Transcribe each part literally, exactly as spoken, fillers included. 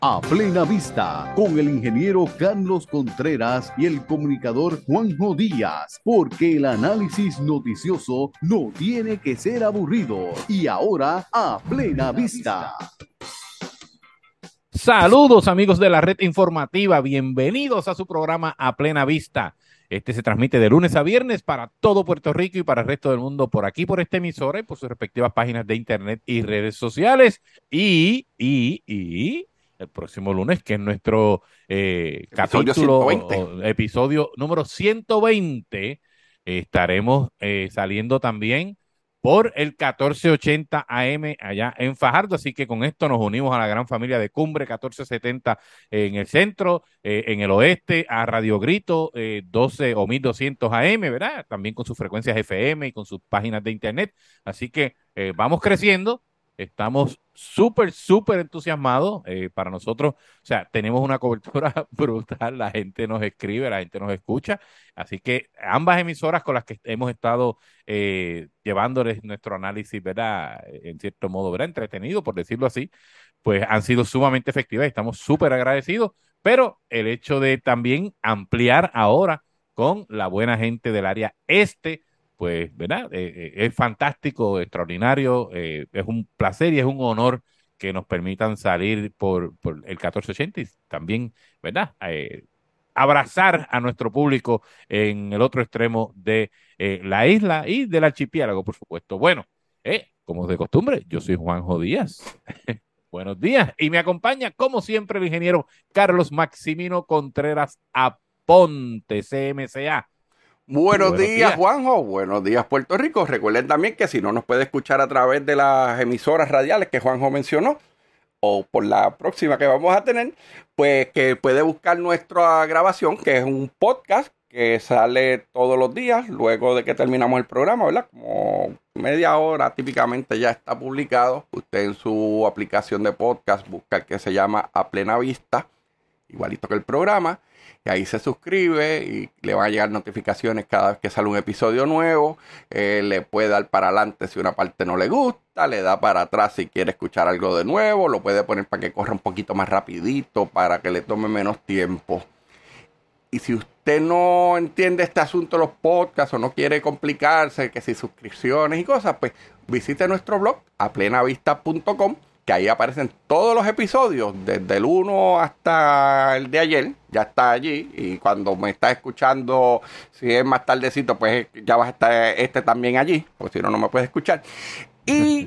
A Plena Vista, con el ingeniero Carlos Contreras y el comunicador Juanjo Díaz, porque el análisis noticioso no tiene que ser aburrido. Y ahora, A Plena Vista. Saludos amigos de la red informativa, bienvenidos a su programa A Plena Vista. Este se transmite de lunes a viernes para todo Puerto Rico y para el resto del mundo por aquí, por esta emisora y por sus respectivas páginas de internet y redes sociales. Y, y, y el próximo lunes, que es nuestro eh, Episodio capítulo, ciento veinte. o, episodio número ciento veinte, eh, estaremos eh, saliendo también por el catorce ochenta A M allá en Fajardo. Así que con esto nos unimos a la gran familia de Cumbre catorce setenta en el centro, eh, en el oeste, a Radio Grito eh, doce o mil doscientos A M, ¿verdad? También con sus frecuencias F M y con sus páginas de internet. Así que eh, vamos creciendo. Estamos súper, súper entusiasmados eh, para nosotros. O sea, tenemos una cobertura brutal. La gente nos escribe, la gente nos escucha. Así que ambas emisoras con las que hemos estado eh, llevándoles nuestro análisis, ¿verdad? En cierto modo, ¿verdad? Entretenido, por decirlo así, pues han sido sumamente efectivas y estamos súper agradecidos. Pero el hecho de también ampliar ahora con la buena gente del área este, pues, ¿verdad? Eh, eh, es fantástico, extraordinario, eh, es un placer y es un honor que nos permitan salir por, por el catorce ochenta y también, ¿verdad? Eh, abrazar a nuestro público en el otro extremo de eh, la isla y del archipiélago, por supuesto. Bueno, eh, como de costumbre, yo soy Juanjo Díaz. Buenos días. Y me acompaña, como siempre, el ingeniero Carlos Maximino Contreras Aponte, C M C A. Buenos, Buenos días, días. Juanjo. Buenos días, Puerto Rico. Recuerden también que si no nos puede escuchar a través de las emisoras radiales que Juanjo mencionó, o por la próxima que vamos a tener, pues que puede buscar nuestra grabación, que es un podcast que sale todos los días luego de que terminamos el programa, ¿verdad? Como media hora típicamente ya está publicado. Usted en su aplicación de podcast busca el que se llama A Plena Vista, igualito que el programa, y ahí se suscribe y le van a llegar notificaciones cada vez que sale un episodio nuevo. Eh, le puede dar para adelante si una parte no le gusta, le da para atrás si quiere escuchar algo de nuevo, lo puede poner para que corra un poquito más rapidito, para que le tome menos tiempo. Y si usted no entiende este asunto de los podcasts o no quiere complicarse, que si suscripciones y cosas, pues visite nuestro blog a plena vista punto com, que ahí aparecen todos los episodios, desde el uno hasta el de ayer, ya está allí. Y cuando me está escuchando, si es más tardecito, pues ya va a estar este también allí, porque si no, no me puede escuchar. Y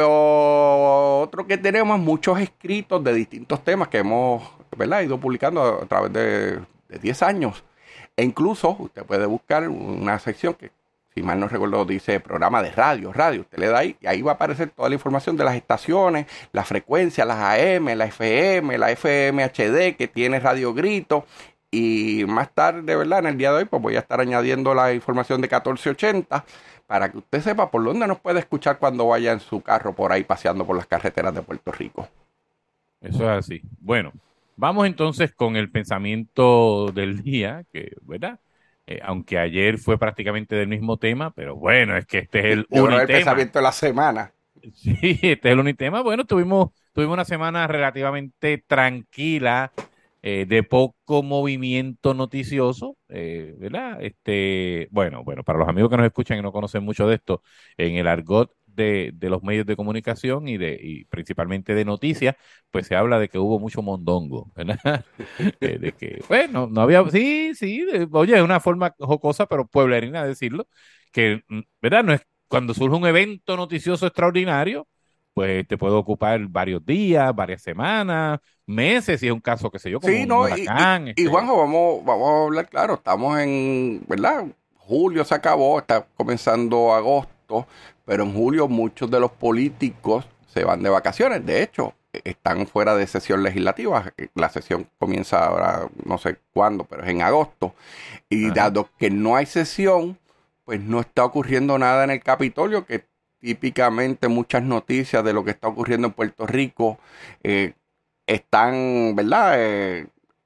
lo otro que tenemos, muchos escritos de distintos temas que hemos, ¿verdad?, ido publicando a través de, de diez años. E incluso usted puede buscar una sección que, si mal no recuerdo, dice programa de radio, radio. Usted le da ahí y ahí va a aparecer toda la información de las estaciones, las frecuencias, las A M, la F M, la F M H D que tiene Radio Grito. Y más tarde, ¿verdad?, en el día de hoy, pues voy a estar añadiendo la información de catorce ochenta para que usted sepa por dónde nos puede escuchar cuando vaya en su carro por ahí paseando por las carreteras de Puerto Rico. Eso es así. Bueno, vamos entonces con el pensamiento del día, que, ¿verdad? Eh, aunque ayer fue prácticamente del mismo tema, pero bueno, es que este es el Yo creo el unitema. pensamiento de la semana. Sí, este es el unitema. Bueno, tuvimos, tuvimos una semana relativamente tranquila, eh, de poco movimiento noticioso, eh, ¿verdad? Este, bueno, bueno, para los amigos que nos escuchan y no conocen mucho de esto, en el argot de, de los medios de comunicación y de y principalmente de noticias, pues se habla de que hubo mucho mondongo, ¿verdad? Eh, de que, bueno, no había, sí, sí, de- oye, es una forma jocosa, pero pueblerina de decirlo, que, mm, ¿verdad? No es cuando surge un evento noticioso extraordinario, pues te puede ocupar varios días, varias semanas, meses, si es un caso, qué sé yo, como Sí, un no, y, y, huracán, y este, Juanjo, vamos, vamos a hablar claro, estamos en, ¿verdad? Julio se acabó, está comenzando agosto, pero en julio muchos de los políticos se van de vacaciones. De hecho, están fuera de sesión legislativa. La sesión comienza ahora, no sé cuándo, pero es en agosto. Y ajá. dado que no hay sesión, pues no está ocurriendo nada en el Capitolio, que típicamente muchas noticias de lo que está ocurriendo en Puerto Rico eh, están, ¿verdad?, Eh,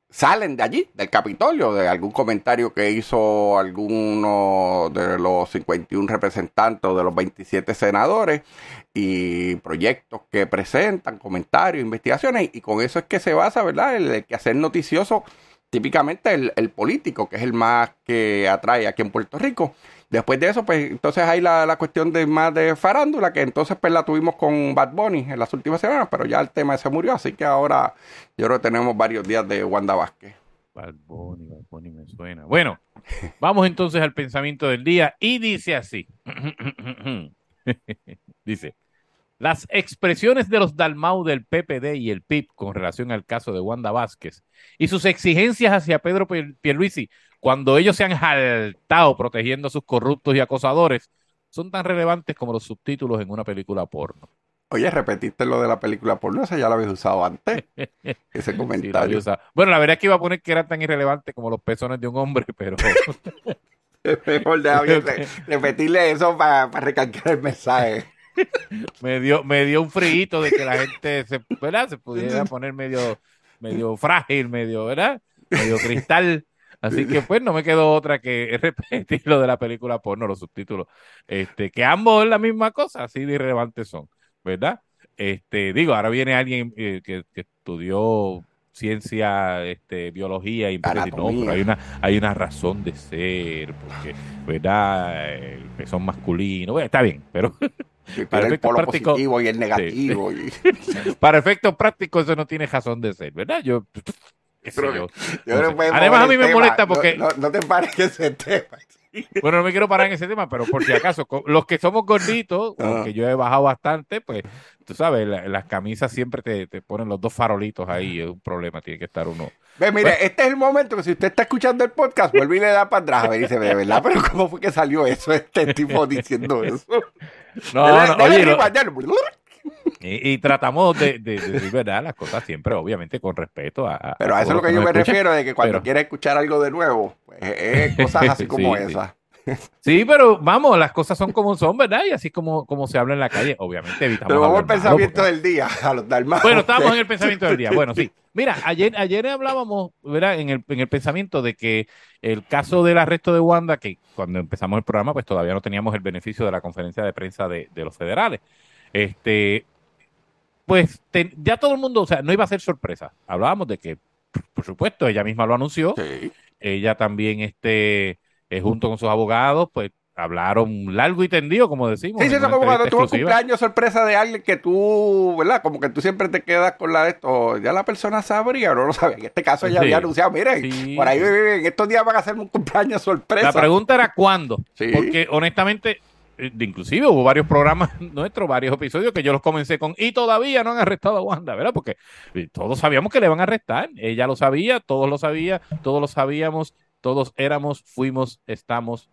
salen de allí, del Capitolio, de algún comentario que hizo alguno de los cincuenta y uno representantes o de los veintisiete senadores y proyectos que presentan, comentarios, investigaciones, y con eso es que se basa, ¿verdad?, el, el quehacer noticioso, típicamente el, el político, que es el más que atrae aquí en Puerto Rico. Después de eso, pues entonces hay la, la cuestión de más de farándula, que entonces pues la tuvimos con Bad Bunny en las últimas semanas, pero ya el tema se murió, así que ahora yo creo que tenemos varios días de Wanda Vázquez. Bad Bunny, Bad Bunny me suena. Bueno, vamos entonces al pensamiento del día y dice así. Dice, las expresiones de los Dalmau del P P D y el P I B con relación al caso de Wanda Vázquez y sus exigencias hacia Pedro Pierluisi cuando ellos se han jaltado protegiendo a sus corruptos y acosadores son tan relevantes como los subtítulos en una película porno. Oye, repetiste lo de la película porno, esa ya la habías usado antes, ese comentario. Sí, la bueno, la verdad es que iba a poner que era tan irrelevante como los pezones de un hombre, pero... Mejor déjame repetirle eso para pa recalcar el mensaje. me dio me dio un frío de que la gente se, ¿verdad? se pudiera poner medio, medio frágil, medio, ¿verdad? Medio cristal. Así que pues no me quedó otra que repetir lo de la película porno, los subtítulos, este, que ambos es la misma cosa, así de irrelevantes son, ¿verdad? Este, digo, ahora viene alguien eh, que, que estudió ciencia, este, biología y empieza a decir, no, pero hay una, hay una razón de ser, porque, ¿verdad? El pezón masculino, bueno, está bien, pero sí, para el polo práctico, positivo y el negativo. Sí. Y... para efectos prácticos eso no tiene razón de ser, ¿verdad? Yo... Creo yo, yo no sé. Además a mí me tema. molesta porque no, no, no te pares en ese tema. Bueno, no me quiero parar en ese tema, pero por si acaso los que somos gorditos, uh-huh. aunque yo he bajado bastante, pues tú sabes, la, las camisas siempre te, te ponen los dos farolitos ahí, es un problema, tiene que estar uno. Ve, mire, pues, este es el momento que si usted está escuchando el podcast, vuelve y le da para atrás a ver y dice, de verdad, pero ¿cómo fue que salió eso, este tipo diciendo eso? No, dele, no, dele oye, arriba, no. Y, y tratamos de, de, de decir, ¿verdad? Las cosas siempre, obviamente, con respeto a... Pero a, a eso es lo que yo me escuchan. refiero, de que cuando pero... quieres escuchar algo de nuevo, pues es cosas así como sí, esa. Sí. sí, pero vamos, las cosas son como son, ¿verdad? Y así como, como se habla en la calle, obviamente evitamos... Pero vamos al pensamiento porque... del día, a los Dalmau. Bueno, estábamos en el pensamiento del día, bueno, sí. Mira, ayer, ayer hablábamos, ¿verdad? En el, en el pensamiento de que el caso del arresto de Wanda, que cuando empezamos el programa, pues todavía no teníamos el beneficio de la conferencia de prensa de, de los federales. Este... Pues te, ya todo el mundo, o sea, no iba a ser sorpresa. Hablábamos de que, por supuesto, ella misma lo anunció. Sí. Ella también, este, eh, junto con sus abogados, pues hablaron largo y tendido, como decimos. Sí, sí, eso como cuando tuvo el cumpleaños sorpresa de alguien que tú, ¿verdad? Como que tú siempre te quedas con la de esto. Ya la persona sabría o no lo sabía. En este caso ella sí. había anunciado, miren, sí. por ahí en estos días van a hacer un cumpleaños sorpresa. La pregunta era cuándo. Sí. Porque honestamente... Inclusive hubo varios programas nuestros, varios episodios que yo los comencé con y todavía no han arrestado a Wanda, ¿verdad? Porque todos sabíamos que le van a arrestar, ella lo sabía, todos lo sabían, todos lo sabíamos, todos éramos, fuimos, estamos,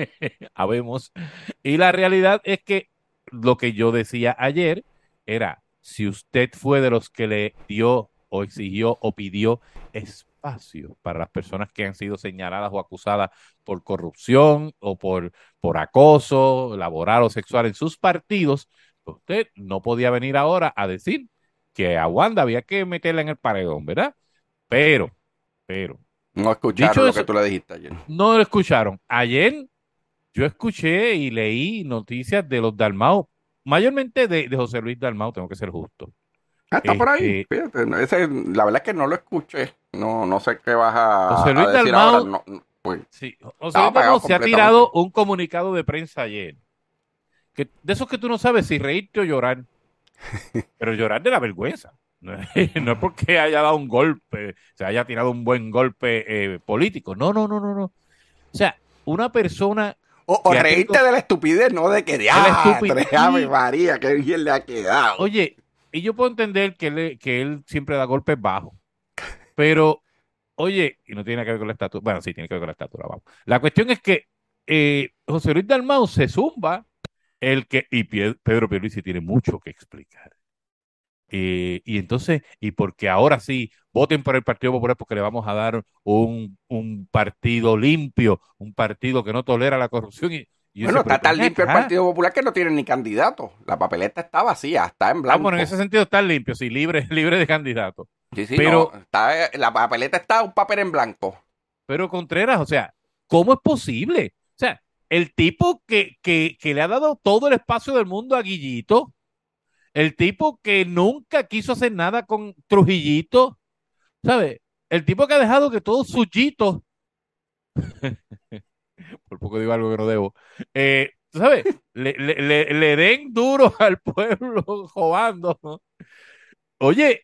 habemos. Y la realidad es que lo que yo decía ayer era, si usted fue de los que le dio o exigió o pidió espacio para las personas que han sido señaladas o acusadas por corrupción o por, por acoso laboral o sexual en sus partidos, usted no podía venir ahora a decir que a Wanda había que meterla en el paredón, ¿verdad? Pero, pero... No escucharon lo eso, que tú le dijiste ayer. No lo escucharon. Ayer yo escuché y leí noticias de los Dalmau, mayormente de, de José Luis Dalmau, tengo que ser justo. Ah, está este, por ahí. Fíjate, ese, la verdad es que no lo escuché. No, no sé qué vas a, José Luis a decir Dalmau, ahora. No, no, pues, sí, José Luis Dalmau se ha tirado un comunicado de prensa ayer. Que, de esos que tú no sabes si reírte o llorar. Pero llorar de la vergüenza. No es, no es porque haya dado un golpe, se haya tirado un buen golpe eh, político. No, no, no, no, no. O sea, una persona... O, o reírte tengo, de la estupidez, no de que de ah, Ave María, qué bien le ha quedado. Oye... Y yo puedo entender que él, que él siempre da golpes bajos. Pero, oye, y no tiene que ver con la estatura. Bueno, sí, tiene que ver con la estatura, vamos. La cuestión es que eh, José Luis Dalmau se zumba el que, y Pedro Pierluisi tiene mucho que explicar. Eh, y entonces, y porque ahora sí, voten por el Partido Popular porque le vamos a dar un, un partido limpio, un partido que no tolera la corrupción. Y, Y bueno, está tan limpio el Partido Popular que no tiene ni candidato. La papeleta está vacía, está en blanco. Ah, bueno, en ese sentido está limpio, sí, libre, libre de candidato. Sí, sí, pero, no, está, la papeleta está un papel en blanco. pero Contreras, o sea, ¿cómo es posible? O sea, el tipo que, que, que le ha dado todo el espacio del mundo a Guillito, el tipo que nunca quiso hacer nada con Trujillito, ¿sabes? El tipo que ha dejado que todos sus yitos, por poco digo algo que no debo, eh, ¿tú ¿sabes? Le, le, le, le den duro al pueblo jobando, ¿no? Oye,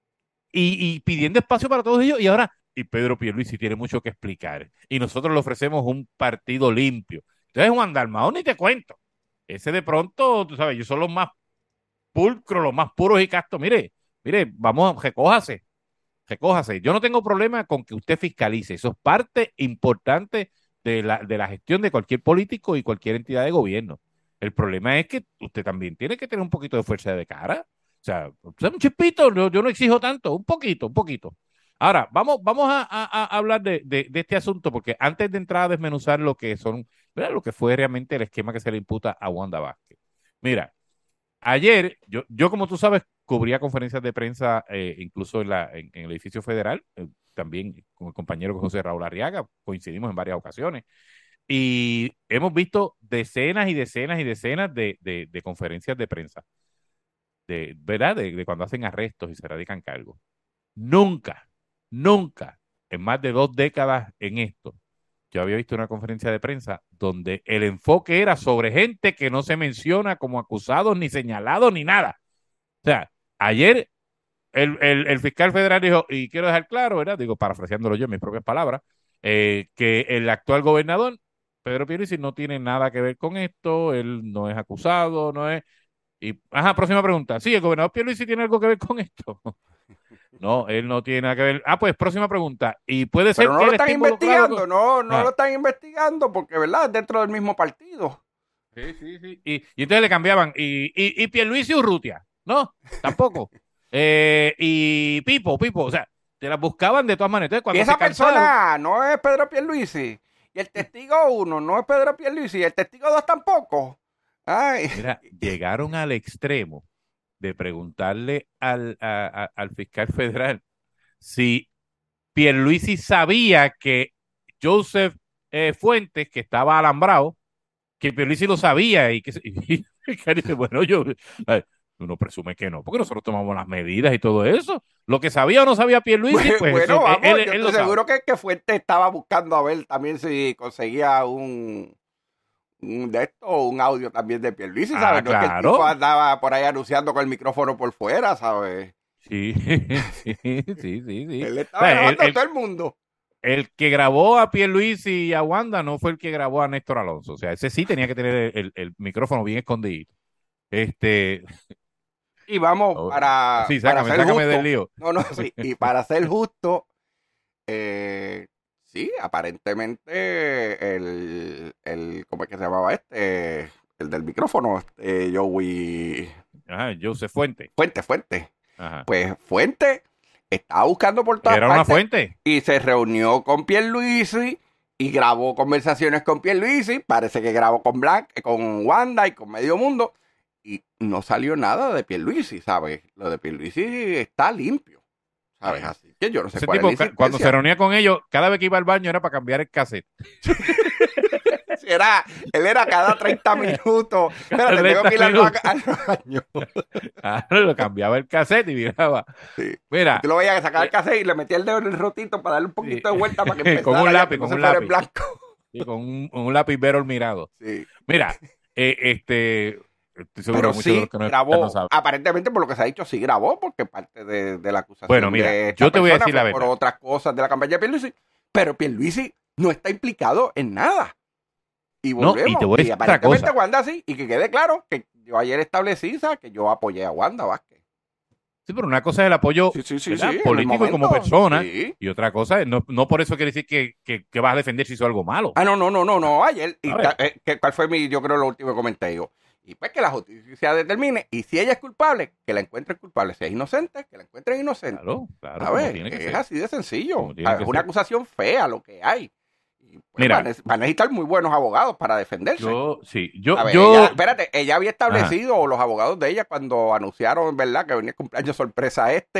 y, y pidiendo espacio para todos ellos, y ahora, y Pedro Pierluisi tiene mucho que explicar, y nosotros le ofrecemos un partido limpio. Entonces, Juan Dalmao, ni te cuento. Ese de pronto, tú sabes, ellos son los más pulcros, los más puros y castos. Mire, mire, vamos, recójase, recójase. Yo no tengo problema con que usted fiscalice. Eso es parte importante de la, de la gestión de cualquier político y cualquier entidad de gobierno. El problema es que usted también tiene que tener un poquito de fuerza de cara. O sea, o sea, un chispito, yo, yo no exijo tanto, un poquito, un poquito. Ahora, vamos, vamos a, a- a hablar de, de- de este asunto, porque antes de entrar a desmenuzar lo que son, ¿verdad? Lo que fue realmente el esquema que se le imputa a Wanda Vázquez. Mira, ayer, yo, yo como tú sabes, cubría conferencias de prensa, eh, incluso en, la, en, en el edificio federal, eh, también con el compañero José Raúl Arriaga, coincidimos en varias ocasiones, y hemos visto decenas y decenas y decenas de, de- de conferencias de prensa, de, ¿verdad? De, de cuando hacen arrestos y se radican cargos. Nunca, nunca, en más de dos décadas en esto, yo había visto una conferencia de prensa donde el enfoque era sobre gente que no se menciona como acusados, ni señalados, ni nada. O sea, ayer el, el- el fiscal federal dijo, y quiero dejar claro, ¿verdad? Digo, parafraseándolo yo en mis propias palabras, eh, que el actual gobernador, Pedro Pierluisi, no tiene nada que ver con esto, él no es acusado, no es... Y, ajá, próxima pregunta. Sí, el gobernador Pierluisi tiene algo que ver con esto. No, él no tiene nada que ver. Ah, pues próxima pregunta. Y puede Pero ser no que lo él están esté involucrado investigando, con... no, no lo Ah, están investigando porque, ¿verdad? Es dentro del mismo partido. sí, sí, sí. Y, y entonces le cambiaban. Y, y, y Pierluisi Urrutia. No, tampoco. Eh, y Pipo, Pipo. O sea, te las buscaban de todas maneras. Entonces, Y cuando se esa cansaron... persona no es Pedro Pierluisi. Y el testigo uno no es Pedro Pierluisi. Y el testigo dos tampoco. Ay. Mira, llegaron al extremo de preguntarle al, a- a- al fiscal federal si Pierluisi sabía que Joseph eh, Fuentes, que estaba alambrado, que Pierluisi lo sabía y que se- y, y dice, bueno, yo, eh, uno presume que no, porque nosotros tomamos las medidas y todo eso. Lo que sabía o no sabía Pierluisi, Bueno, pues bueno, eso, él, vamos, él- yo él estoy lo sabe. seguro que, que Fuente estaba buscando a ver también si conseguía un, un de esto, un audio también de Pierluisi, Ah, ¿sabes? No es que el tipo claro. andaba por ahí anunciando con el micrófono por fuera, ¿sabes? Sí, sí, sí, sí, sí. Él O estaba sea, el, grabando a el- todo el mundo. el que grabó a Pierluisi y a Wanda no fue el que grabó a Néstor Alonso. O sea, ese sí tenía que tener el, el- el micrófono bien escondido. Este, Y vamos, oh, para, sí, para sácame, ser sácame del justo, lío. no, no, sí, y para ser justo, eh, sí, aparentemente el, el, ¿cómo es que se llamaba este? El del micrófono, este, Joey Ajá, Joseph Fuente. Fuente, Fuente. Ajá. Pues Fuente estaba buscando por todas Era una partes fuente. y se reunió con Pierluisi y grabó conversaciones con Pierluisi. Parece que grabó con Black, con Wanda y con Medio Mundo. Y no salió nada de Pierluisi, ¿sabes? Lo de Pierluisi está limpio, ¿sabes? Así que yo no sé Ese cuál tipo, es la ca- cuando se insistencia. reunía con ellos, cada vez que iba al baño era para cambiar el cassette. Si era, él era cada treinta minutos. Espérate, tengo treinta que ir al, minutos. ba- al baño. Ah, lo cambiaba el cassette y miraba. Sí. Mira, Tú lo veías sacar el cassette y le metía el dedo en el rotito para darle un poquito sí. de vuelta para que empezara Con un ya, lápiz, que no con se un fuera lápiz. en blanco. y con un, un lápiz vero mirado. Sí. Mira, eh, este, estoy seguro Pero que muchos de sí los que no, grabó, no saben. aparentemente por lo que se ha dicho, sí grabó, porque parte de, de la acusación Bueno, mira, de esta yo te voy a persona decir la fue por verdad. otras cosas de la campaña de Pierluisi, pero Pierluisi no está implicado en nada. Y No, volvemos, y te voy a y decir otra aparentemente cosa. Wanda sí, y que quede claro que yo ayer establecí, ¿sabes? Que yo apoyé a Wanda Vázquez. Sí, pero una cosa es el apoyo Sí, sí, sí, ¿verdad? sí, en el político y como momento, persona, sí. y otra cosa es, no, no por eso quiere decir que, que, que vas a defender si hizo algo malo. Ah, no, no, no, no, no, ayer, y A ver. ta- eh, que- ¿cuál fue mi, yo creo, lo último que comenté yo? Y pues que la justicia determine, y si ella es culpable, que la encuentren culpable, si es inocente, que la encuentren inocente. Claro, claro, A como ver, tiene que es ser. así de sencillo. Como tiene Es que una ser. acusación fea lo que hay. Y, pues, Mira. va, a ne- va a necesitar muy buenos abogados para defenderse. Yo, sí, yo, A ver, yo, ella- espérate, ella había establecido, o los abogados de ella, cuando anunciaron, ¿verdad?, que venía el cumpleaños sorpresa este,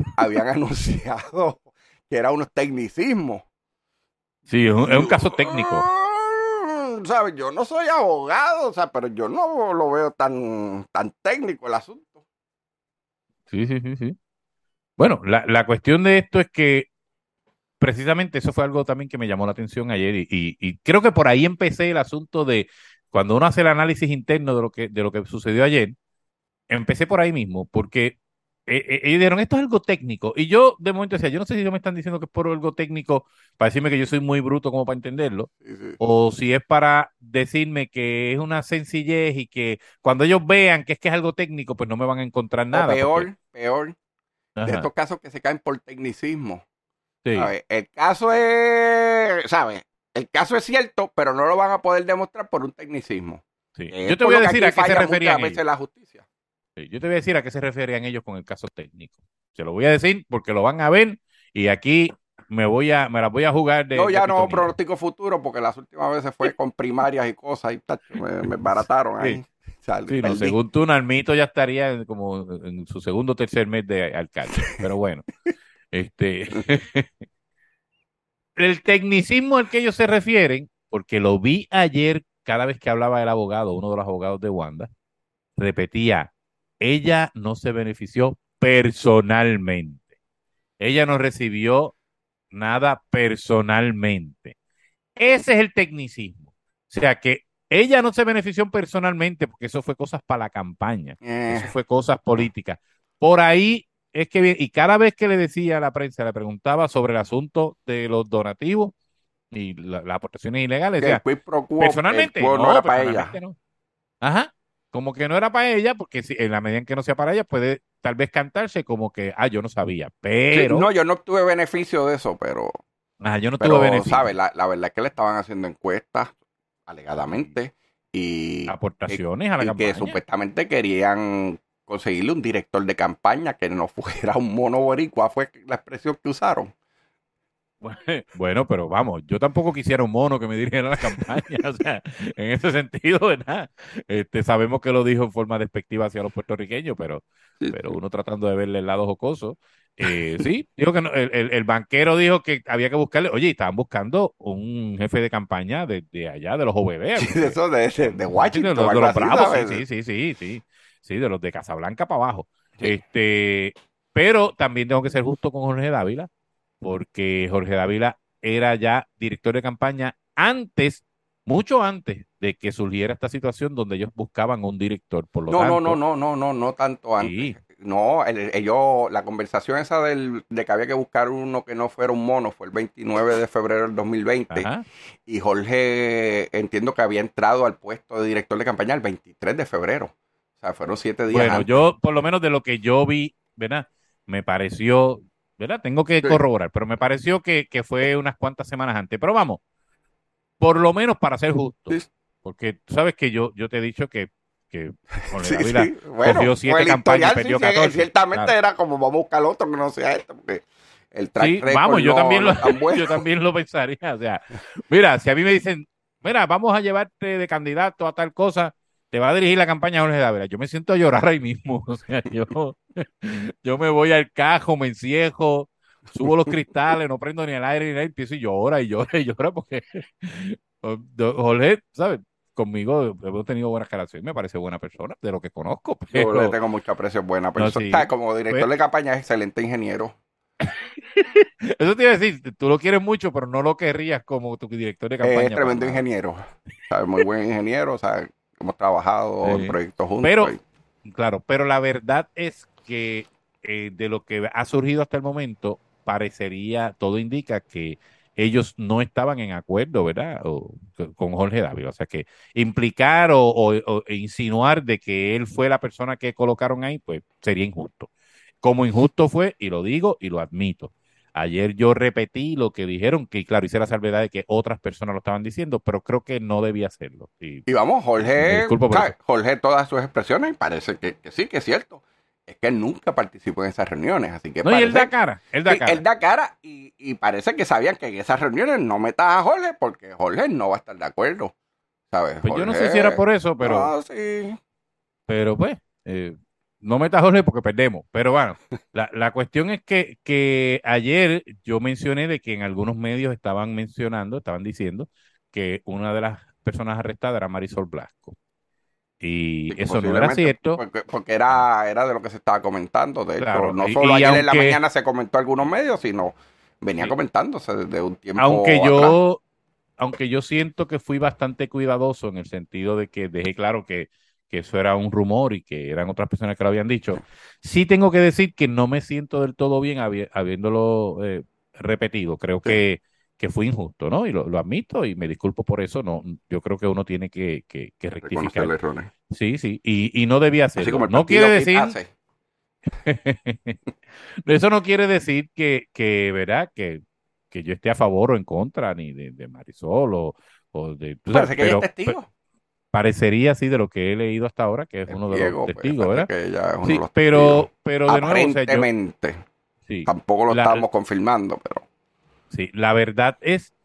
habían anunciado que eran unos tecnicismos. Sí, es un, es un caso técnico. ¿Sabes? Yo no soy abogado, o sea, pero yo no lo veo tan, tan técnico el asunto. Sí, sí, sí, sí. Bueno, la, la cuestión de esto es que precisamente eso fue algo también que me llamó la atención ayer y, y, y creo que por ahí empecé el asunto de cuando uno hace el análisis interno de lo que, de lo que sucedió ayer, empecé por ahí mismo, porque eh, eh, ellos dijeron, esto es algo técnico. Y yo de momento decía, yo no sé si ellos me están diciendo que es por algo técnico para decirme que yo soy muy bruto como para entenderlo, Sí, sí. o si es para decirme que es una sencillez y que cuando ellos vean que es que es algo técnico, pues no me van a encontrar O nada. peor, Porque, peor, de ajá, estos casos que se caen por tecnicismo. sí, ¿Sabes? El caso es, ¿sabes? El caso es cierto, pero no lo van a poder demostrar por un tecnicismo. sí. Que es Yo te por voy a lo que decir aquí a qué se falla referían muchas veces ellos. la justicia. Sí, yo te voy a decir a qué se referían ellos con el caso técnico. Se lo voy a decir porque lo van a ver y aquí me voy a, me las voy a jugar de, Yo de ya no pitonillo. pronostico futuro porque las últimas veces fue con primarias y cosas y tacho, me, me barataron ahí. Sí, O sea, sí, no, perdí. según tú, Nalmito ya estaría en- como en su segundo o tercer mes de alcalde. Pero bueno, este, el tecnicismo al que ellos se refieren, porque lo vi ayer cada vez que hablaba el abogado, uno de los abogados de Wanda, repetía, ella no se benefició personalmente. Ella no recibió nada personalmente. Ese es el tecnicismo. O sea que ella no se benefició personalmente porque eso fue cosas para la campaña, Eh, eso fue cosas políticas. Por ahí es que bien, y cada vez que le decía a la prensa, le preguntaba sobre el asunto de los donativos y la- las aportaciones ilegales, que el decía, quid pro quo, el personalmente, quo no no, era para personalmente ella. no. Ajá, como que no era para ella, porque si, en la medida en que no sea para ella, puede tal vez cantarse como que, ah, yo no sabía, Sí, pero, no, yo no obtuve beneficio de eso, pero, ah, yo no tuve pero beneficio. ¿sabes? La, la verdad es que le estaban haciendo encuestas, alegadamente, y, y, Aportaciones a la y que campaña. supuestamente querían conseguirle un director de campaña que no fuera un mono boricua, fue la expresión que usaron. Bueno, pero vamos, yo tampoco quisiera un mono que me dirigiera la campaña, o sea, en ese sentido, ¿verdad? Este, sabemos que lo dijo en forma despectiva hacia los puertorriqueños, pero, Sí, pero sí. uno tratando de verle el lado jocoso. Eh, sí, dijo que no, el, el- el banquero dijo que había que buscarle, oye, y estaban buscando un jefe de campaña de, de allá, de los O B B, Sí, de porque eso, de, de, de sí, de Washington, los, de algo los así, Bravos, sí, ¿sabes? sí, sí, sí, sí, sí, de los de Casablanca para abajo. Sí. Este, pero también tengo que ser justo con Jorge Dávila, porque Jorge Dávila era ya director de campaña antes, mucho antes de que surgiera esta situación donde ellos buscaban un director. Por lo No, no, no, tanto, no, no, no, no tanto antes. sí, No, el- ellos, la conversación esa del, de que había que buscar uno que no fuera un mono fue el veintinueve de febrero del dos mil veinte ajá. y Jorge entiendo que había entrado al puesto de director de campaña el veintitrés de febrero. O sea, fueron siete días Bueno, antes. yo, por lo menos de lo que yo vi, ¿verdad? Me pareció, ¿verdad? Tengo que Sí. corroborar, pero me pareció que, que fue unas cuantas semanas antes. Pero vamos, por lo menos para ser justo, Sí, porque tú sabes que yo, yo te he dicho que, que Jorge sí, Dávila sí. Bueno, cogió con siete el campañas y historial, sí, perdió sí, catorce. ciertamente Claro. era como vamos a buscar otro que no sea este, porque el track Sí, record vamos, yo no, también no lo, es tan bueno. yo también lo pensaría. O sea, mira, si a mí me dicen, mira, vamos a llevarte de candidato a tal cosa, te va a dirigir la campaña Jorge Dávila. Yo me siento a llorar ahí mismo. O sea, yo, yo me voy al cajo, me encierro, subo los cristales, no prendo ni el aire ni nada, y empiezo y llora y llora y llora porque Jorge, ¿sabes? Conmigo hemos tenido buenas relaciones, me parece buena persona, de lo que conozco, Yo le pero tengo mucho aprecio, es buena no, persona. Está sí. como director Pues, de campaña es excelente ingeniero. eso te iba a decir, tú lo quieres mucho, pero no lo querrías como tu director de Es campaña para tremendo nada. ingeniero. ¿Sabes? Muy buen ingeniero. O sea, hemos trabajado en Sí. proyectos juntos. Pero, claro, pero la verdad es que eh, de lo que ha surgido hasta el momento, parecería, todo indica que ellos no estaban en acuerdo, ¿verdad? O- con Jorge Dávila. O sea que implicar o, o- o insinuar de que él fue la persona que colocaron ahí, pues sería injusto. Como injusto fue, y lo digo y lo admito. Ayer yo repetí lo que dijeron, que claro, hice la salvedad de que otras personas lo estaban diciendo, pero creo que no debía hacerlo. Y, Y vamos, y me Jorge, disculpo por ¿sabes? eso. Jorge, todas sus expresiones, y parece que, que sí, que es cierto. Es que él nunca participó en esas reuniones. Así que No, y él da parece. cara, él da Sí, cara. él da cara y, y parece que sabían que en esas reuniones no metas a Jorge porque Jorge no va a estar de acuerdo. ¿Sabes? Pues yo no sé si era Jorge. por eso, pero, No, sí. pero pues, eh, no metas Jorge porque perdemos. Pero bueno, la, la cuestión es que, que ayer yo mencioné de que en algunos medios estaban mencionando, estaban diciendo que una de las personas arrestadas era Marisol Blasco. Y Sí, eso no era posiblemente, cierto. porque, porque era, era de lo que se estaba comentando. De hecho, Claro, no y, solo y ayer en la aunque, mañana se comentó en algunos medios, sino venía sí, comentándose desde un aunque tiempo atrás. yo, aunque yo siento que fui bastante cuidadoso en el sentido de que dejé claro que, que eso era un rumor y que eran otras personas que lo habían dicho, sí tengo que decir que no me siento del todo bien habi- habiéndolo eh, repetido. Creo Sí, que, que fue injusto, ¿no? Y lo, lo admito y me disculpo por eso. No, yo creo que uno tiene que, que, que reconocer rectificar. los errores. Sí, sí, y, y no debía Así hacerlo. como el No quiere partido P I P decir, hace. eso no quiere decir que, que ¿verdad? Que, que yo esté a favor o en contra ni de, de Marisol o, o de, tú sabes, Parece que ella es pero pe- testigo. parecería así de lo que he leído hasta ahora, que es Es uno de los Diego, pues testigos, parece ¿verdad? que ella es uno de Sí, los testigos. pero, pero de nuevo, o sea, yo, Aparentemente. sí, Tampoco lo la, estábamos confirmando, pero sí, la verdad es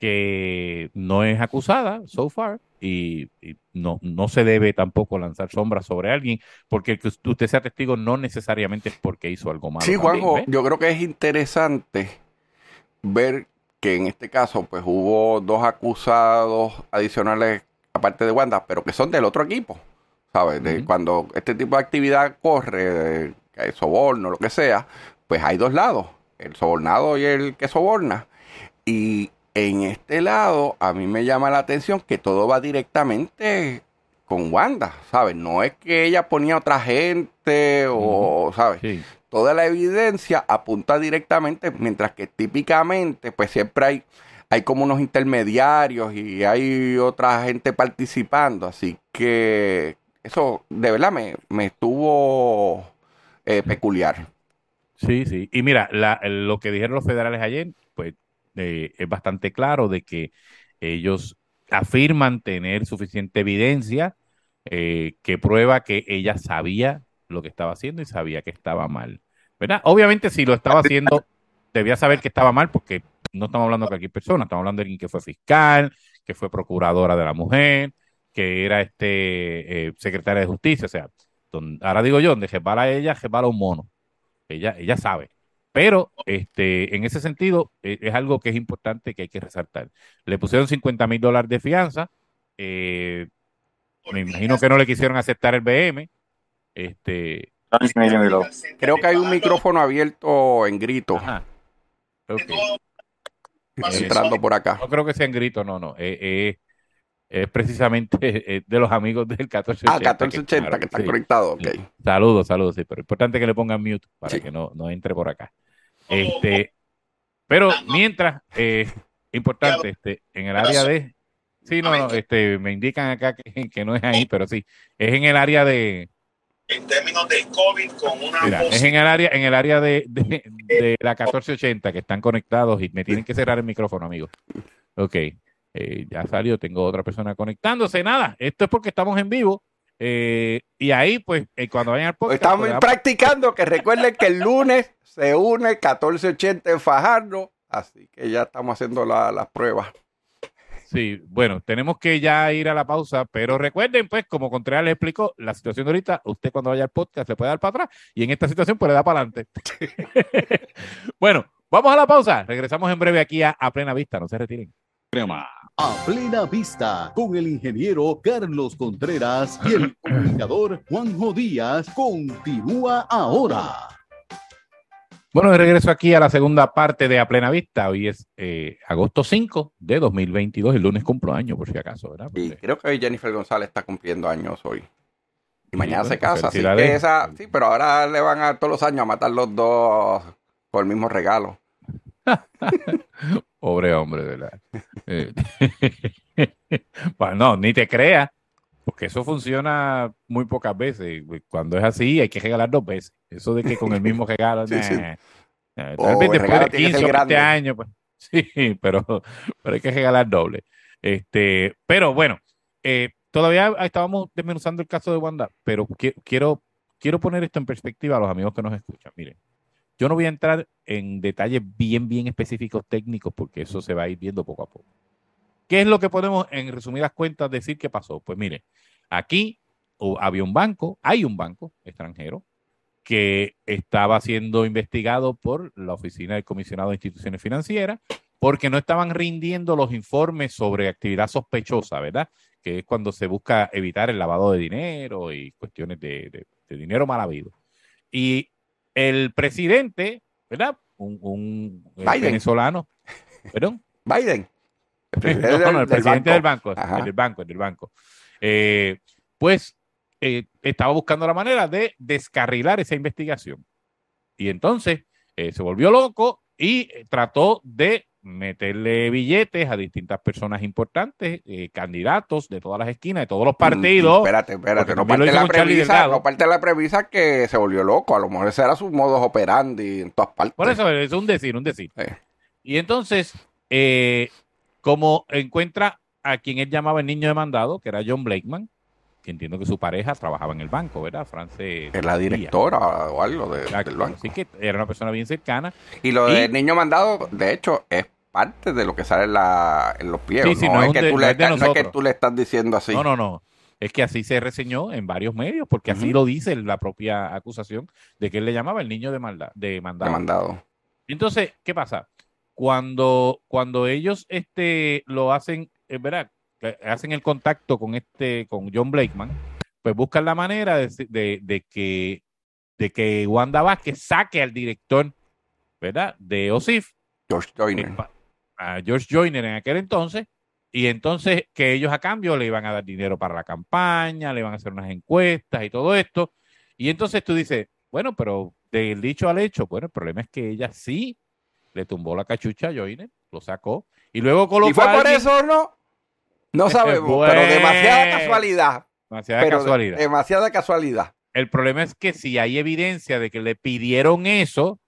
que no es acusada so far y, y no, no se debe tampoco lanzar sombras sobre alguien, porque el que usted sea testigo no necesariamente es porque hizo algo malo sí, también, Juanjo, ¿ves? yo creo que es interesante ver que en este caso pues hubo dos acusados adicionales aparte de Wanda, pero que son del otro equipo, ¿sabes? De Ujú. cuando este tipo de actividad corre, de, que hay soborno, lo que sea, pues hay dos lados, el sobornado y el que soborna. Y en este lado a mí me llama la atención que todo va directamente con Wanda, ¿sabes? No es que ella ponía a otra gente Ujú. o, ¿sabes? Sí. Toda la evidencia apunta directamente, mientras que típicamente, pues siempre hay, hay como unos intermediarios y hay otra gente participando. Así que eso de verdad me, me estuvo eh, peculiar. Sí, sí. Y mira, la- lo que dijeron los federales ayer, pues eh, es bastante claro de que ellos afirman tener suficiente evidencia eh, que prueba que ella sabía lo que estaba haciendo y sabía que estaba mal. ¿Verdad? Obviamente, si lo estaba haciendo, debía saber que estaba mal porque no estamos hablando de cualquier persona, estamos hablando de alguien que fue fiscal, que fue procuradora de la mujer, que era este eh, secretaria de justicia. O sea, don- ahora digo yo, donde resbala ella, resbala un mono. Ella, ella sabe. Pero este, en ese sentido, eh, es algo que es importante que hay que resaltar. Le pusieron cincuenta mil dólares de fianza. eh, Me imagino que no le quisieron aceptar el B M. Este, Creo que hay un micrófono abierto en grito ajá, ok. Eh, entrando por acá. no creo que sean gritos, no, no. Eh, eh, es precisamente eh, de los amigos del Ah, catorce ochenta que catorce ochenta llamaron. que están Sí, conectados, ok. sí. Saludos, saludos, sí, pero es importante que le pongan mute para Sí. que no, no entre por acá. Este, Pero mientras, eh, importante, este, en el área de, sí, no, no, este, me indican acá que, que no es ahí, pero sí, es en el área de, en términos del COVID con una mira, es en el área, en el área de, de, de la catorce ochenta que están conectados y me tienen que cerrar el micrófono, amigo. Ok, eh, ya salió, tengo otra persona conectándose, nada, esto es porque estamos en vivo. eh, y ahí, pues, eh, cuando vayan al podcast, Estamos pues, le dan pa- practicando que recuerden que el lunes se une catorce ochenta en Fajardo, así que ya estamos haciendo la- las pruebas. sí, bueno, tenemos que ya ir a la pausa, pero recuerden, pues, como Contreras les explicó, la situación de ahorita, usted cuando vaya al podcast le puede dar para atrás y en esta situación pues le da para adelante. Bueno, vamos a la pausa. Regresamos en breve aquí a, a Plena Vista. No se retiren. A Plena Vista, con el ingeniero Carlos Contreras y el comunicador Juanjo Díaz, continúa ahora. Bueno, de regreso aquí a la segunda parte de A Plena Vista. Hoy es eh, agosto cinco de dos mil veintidós. El lunes cumplo año, por si acaso, ¿verdad? Y Porque, creo que hoy Jennifer González está cumpliendo años hoy. Y sí, mañana bueno, se pues casa, así felicidades. que esa, sí, pero ahora le van a todos los años a matar los dos por el mismo regalo. Pobre hombre, ¿verdad? Eh, bueno, no, ni te creas, porque eso funciona muy pocas veces. Cuando es así, hay que regalar dos veces. Eso de que con el mismo regalo, Sí, sí. nah. Eh, O tal vez el después regalo de tiene que ser quince o veinte grande. años, pues sí, pero, pero hay que regalar doble. Este, pero bueno, eh, todavía estábamos desmenuzando el caso de Wanda, pero qui- quiero, quiero poner esto en perspectiva a los amigos que nos escuchan. Miren, yo no voy a entrar en detalles bien, bien específicos técnicos porque eso se va a ir viendo poco a poco. ¿Qué es lo que podemos, en resumidas cuentas, decir que pasó? Pues mire, aquí o- había un banco, hay un banco extranjero que estaba siendo investigado por la Oficina del Comisionado de Instituciones Financieras porque no estaban rindiendo los informes sobre actividad sospechosa, ¿verdad? Que es cuando se busca evitar el lavado de dinero y cuestiones de, de, de dinero mal habido. Y el presidente, ¿verdad? Un, un venezolano, ¿perdón? Biden. El no, no, el presidente del banco, del banco, el del banco, el del banco. Eh, pues eh, estaba buscando la manera de descarrilar esa investigación. Y entonces eh, se volvió loco y eh, trató de meterle billetes a distintas personas importantes, eh, candidatos de todas las esquinas, de todos los partidos. Mm, espérate, espérate, no parte, la premisa, no parte de la premisa que se volvió loco, a lo mejor ese era su modus operandi en todas partes. Por eso es un decir, un decir. Eh. Y entonces, eh, como encuentra a quien él llamaba el niño demandado, que era John Blakeman, que entiendo que su pareja trabajaba en el banco, ¿verdad? Frances. Es la directora Díaz. O algo de, del banco. Así que era una persona bien cercana. Y lo y, del niño mandado, de hecho, es parte de lo que sale en, la, en los pliegos. Sí, sí, no, no, es que de, tú no le, es de no es que tú le estás diciendo así. No, no, no. Es que así se reseñó en varios medios, porque así uh-huh. lo dice la propia acusación de que él le llamaba el niño de, maldad, de mandado. De mandado. Entonces, ¿qué pasa? Cuando, cuando ellos este, lo hacen, es verdad, hacen el contacto con este, con John Blakeman, pues buscan la manera de, de, de que de que Wanda Vázquez saque al director, ¿verdad? De O S I F, George Joyner, a George Joyner en aquel entonces, y entonces que ellos a cambio le iban a dar dinero para la campaña, le iban a hacer unas encuestas y todo esto, y entonces tú dices, bueno, pero del dicho al hecho, bueno, el problema es que ella sí le tumbó la cachucha a Joyner, lo sacó, y luego colocó ¿Y fue a por alguien, eso o no? No sabemos, bueno, pero demasiada casualidad. Demasiada pero casualidad. De, demasiada casualidad. El problema es que si hay evidencia de que le pidieron eso, o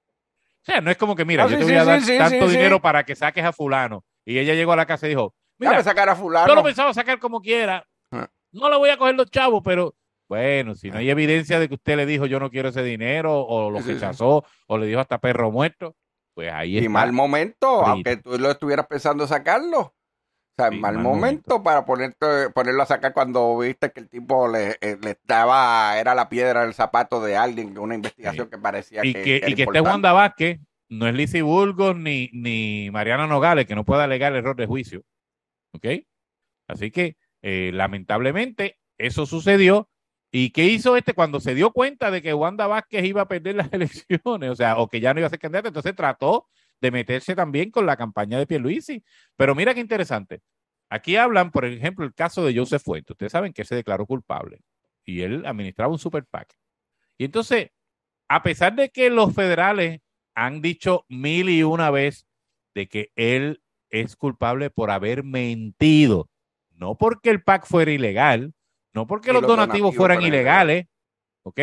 sea, no es como que, mira, ah, yo sí, te voy sí, a dar sí, tanto sí, dinero sí. para que saques a fulano. Y ella llegó a la casa y dijo, mira, déjame sacar a fulano. Yo lo pensaba sacar como quiera. Ah. No le voy a coger los chavos, pero bueno, si no hay evidencia de que usted le dijo yo no quiero ese dinero, o lo sí, rechazó, sí. o le dijo hasta perro muerto, pues ahí está. Y mal momento, frito. Aunque tú lo estuvieras pensando sacarlo. O sea, sí, mal, mal momento, momento para ponerte, ponerlo a sacar cuando viste que el tipo le, le estaba, era la piedra del zapato de alguien, una investigación sí. que parecía y que, que, que Y que esté Wanda Vázquez, no es Lizzie Burgos ni, ni Mariana Nogales, que no pueda alegar error de juicio. ¿Ok? Así que, eh, lamentablemente, eso sucedió. ¿Y qué hizo este cuando se dio cuenta de que Wanda Vázquez iba a perder las elecciones? O sea, o que ya no iba a ser candidata, entonces trató de meterse también con la campaña de Pierluisi. Pero mira qué interesante. Aquí hablan, por ejemplo, el caso de Joseph Fuentes. Ustedes saben que él se declaró culpable y él administraba un super PAC. Y entonces, a pesar de que los federales han dicho mil y una vez de que él es culpable por haber mentido, no porque el PAC fuera ilegal, no porque los, los donativos, donativos fueran ilegales, ¿ok?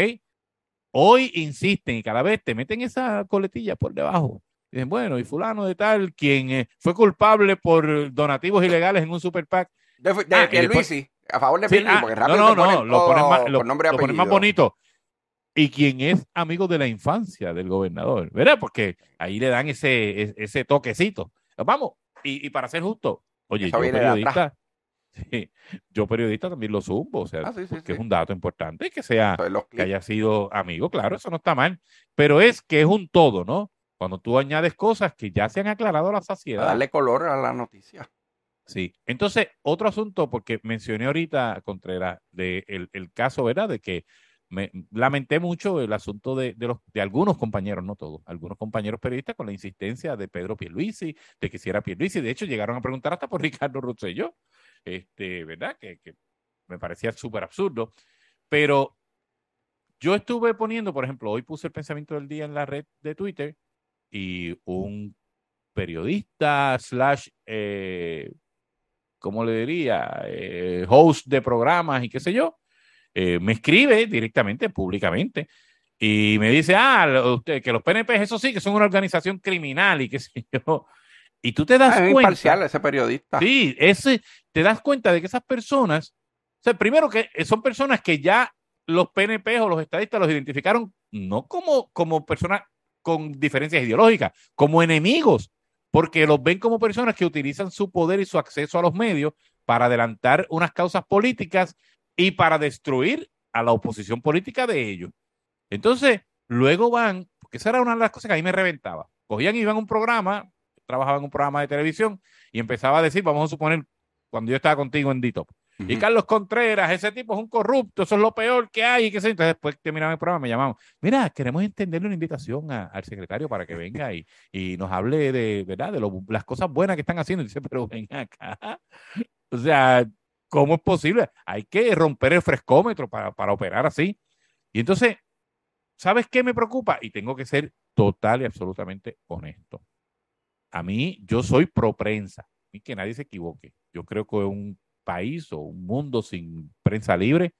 Hoy insisten y cada vez te meten esa coletilla por debajo. Dicen, bueno, y fulano de tal, quien eh, fue culpable por donativos ilegales en un super PAC. De, de ah, Pierluisi, a favor de sí, Pierluisi, ah, porque rápido no, no, te ponen no, lo ponen más, lo, nombre y lo ponen más bonito. Y quien es amigo de la infancia del gobernador, ¿verdad? Porque ahí le dan ese, ese toquecito. Vamos, y, y para ser justo, oye, yo periodista, sí, yo periodista también lo zumbo, o sea, ah, sí, sí, porque sí. es un dato importante que sea, que haya sido amigo, claro, eso no está mal, pero es que es un todo, ¿no? Cuando tú añades cosas que ya se han aclarado a la saciedad. Para darle color a la noticia. Sí. Entonces, otro asunto, porque mencioné ahorita, Contreras, de el, el caso, ¿verdad? De que me lamenté mucho el asunto de, de, los, de algunos compañeros, no todos, algunos compañeros periodistas con la insistencia de Pedro Pierluisi, de que si era Pierluisi. De hecho, llegaron a preguntar hasta por Ricardo Rosselló, este, ¿verdad? Que, que me parecía súper absurdo. Pero yo estuve poniendo, por ejemplo, hoy puse el pensamiento del día en la red de Twitter, y un periodista slash, eh, ¿cómo le diría? Eh, host de programas y qué sé yo, eh, me escribe directamente, públicamente, y me dice, ah, usted, que los P N P, eso sí, que son una organización criminal y qué sé yo. Y tú te das ah, es cuenta. Imparcial ese periodista. Sí, ese, te das cuenta de que esas personas, o sea, primero que son personas que ya los P N P o los estadistas los identificaron no como, como personas con diferencias ideológicas, como enemigos, porque los ven como personas que utilizan su poder y su acceso a los medios para adelantar unas causas políticas y para destruir a la oposición política de ellos. Entonces, luego van, porque esa era una de las cosas que a mí me reventaba. Cogían y iban a un programa, trabajaba en un programa de televisión y empezaba a decir, vamos a suponer, cuando yo estaba contigo en D-Top, uh-huh. y Carlos Contreras, ese tipo es un corrupto, eso es lo peor que hay, y qué sé. Entonces, después que terminaban el programa, me llamaban, mira, queremos entenderle una invitación a, al secretario para que venga y, y nos hable de, ¿verdad? de lo, las cosas buenas que están haciendo. Y dice, pero ven acá. O sea, ¿cómo es posible? Hay que romper el frescómetro para, para operar así. Y entonces, ¿sabes qué me preocupa? Y tengo que ser total y absolutamente honesto. A mí, yo soy pro prensa. Y que nadie se equivoque. Yo creo que un país o un mundo sin prensa libre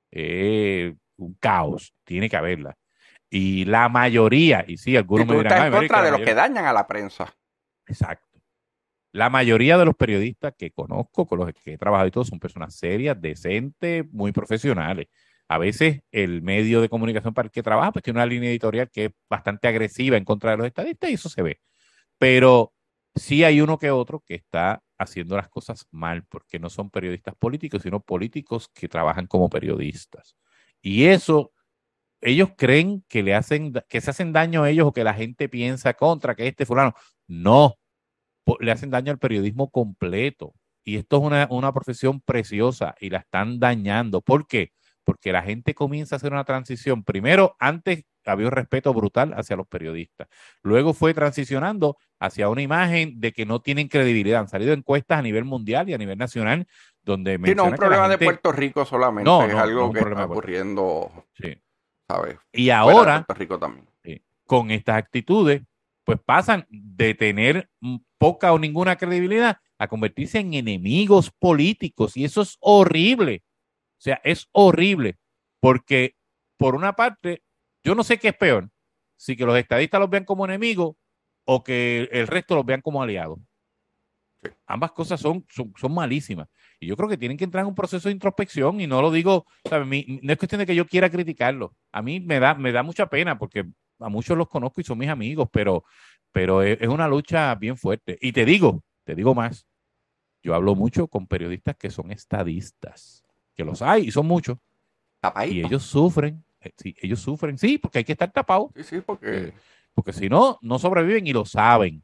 es eh, un caos. Tiene que haberla. Y la mayoría, y sí, algunos y tú me dirán... estás en contra de los que dañan a la prensa. Exacto. La mayoría de los periodistas que conozco, con los que he trabajado y todo, son personas serias, decentes, muy profesionales. A veces el medio de comunicación para el que trabaja pues tiene una línea editorial que es bastante agresiva en contra de los estadistas y eso se ve. Pero sí hay uno que otro que está haciendo las cosas mal porque no son periodistas políticos, sino políticos que trabajan como periodistas. Y eso, ellos creen que le hacen, que se hacen daño a ellos o que la gente piensa contra que este fulano. No, le hacen daño al periodismo completo. Y esto es una, una profesión preciosa y la están dañando. ¿Por qué? Porque la gente comienza a hacer una transición. Primero, antes había un respeto brutal hacia los periodistas. Luego fue transicionando hacia una imagen de que no tienen credibilidad. Han salido encuestas a nivel mundial y a nivel nacional donde sí, no es un problema gente... de Puerto Rico solamente, no, es no, algo no que está ocurriendo, sí. ¿sabes? Y ahora, Puerto Rico también. Sí, con estas actitudes, pues pasan de tener poca o ninguna credibilidad a convertirse en enemigos políticos y eso es horrible. O sea, es horrible porque por una parte, yo no sé qué es peor, si que los estadistas los vean como enemigos o que el resto los vean como aliados. Sí. Ambas cosas son, son, son malísimas. Y yo creo que tienen que entrar en un proceso de introspección y no lo digo, ¿sabes? Mi, no es cuestión de que yo quiera criticarlos. A mí me da, me da mucha pena porque a muchos los conozco y son mis amigos, pero, pero es, es una lucha bien fuerte. Y te digo, te digo más, yo hablo mucho con periodistas que son estadistas, que los hay y son muchos. Tapadito. Y ellos sufren, sí, ellos sufren, sí, porque hay que estar tapados. Sí, sí, porque... Eh, porque si no, no sobreviven y lo saben.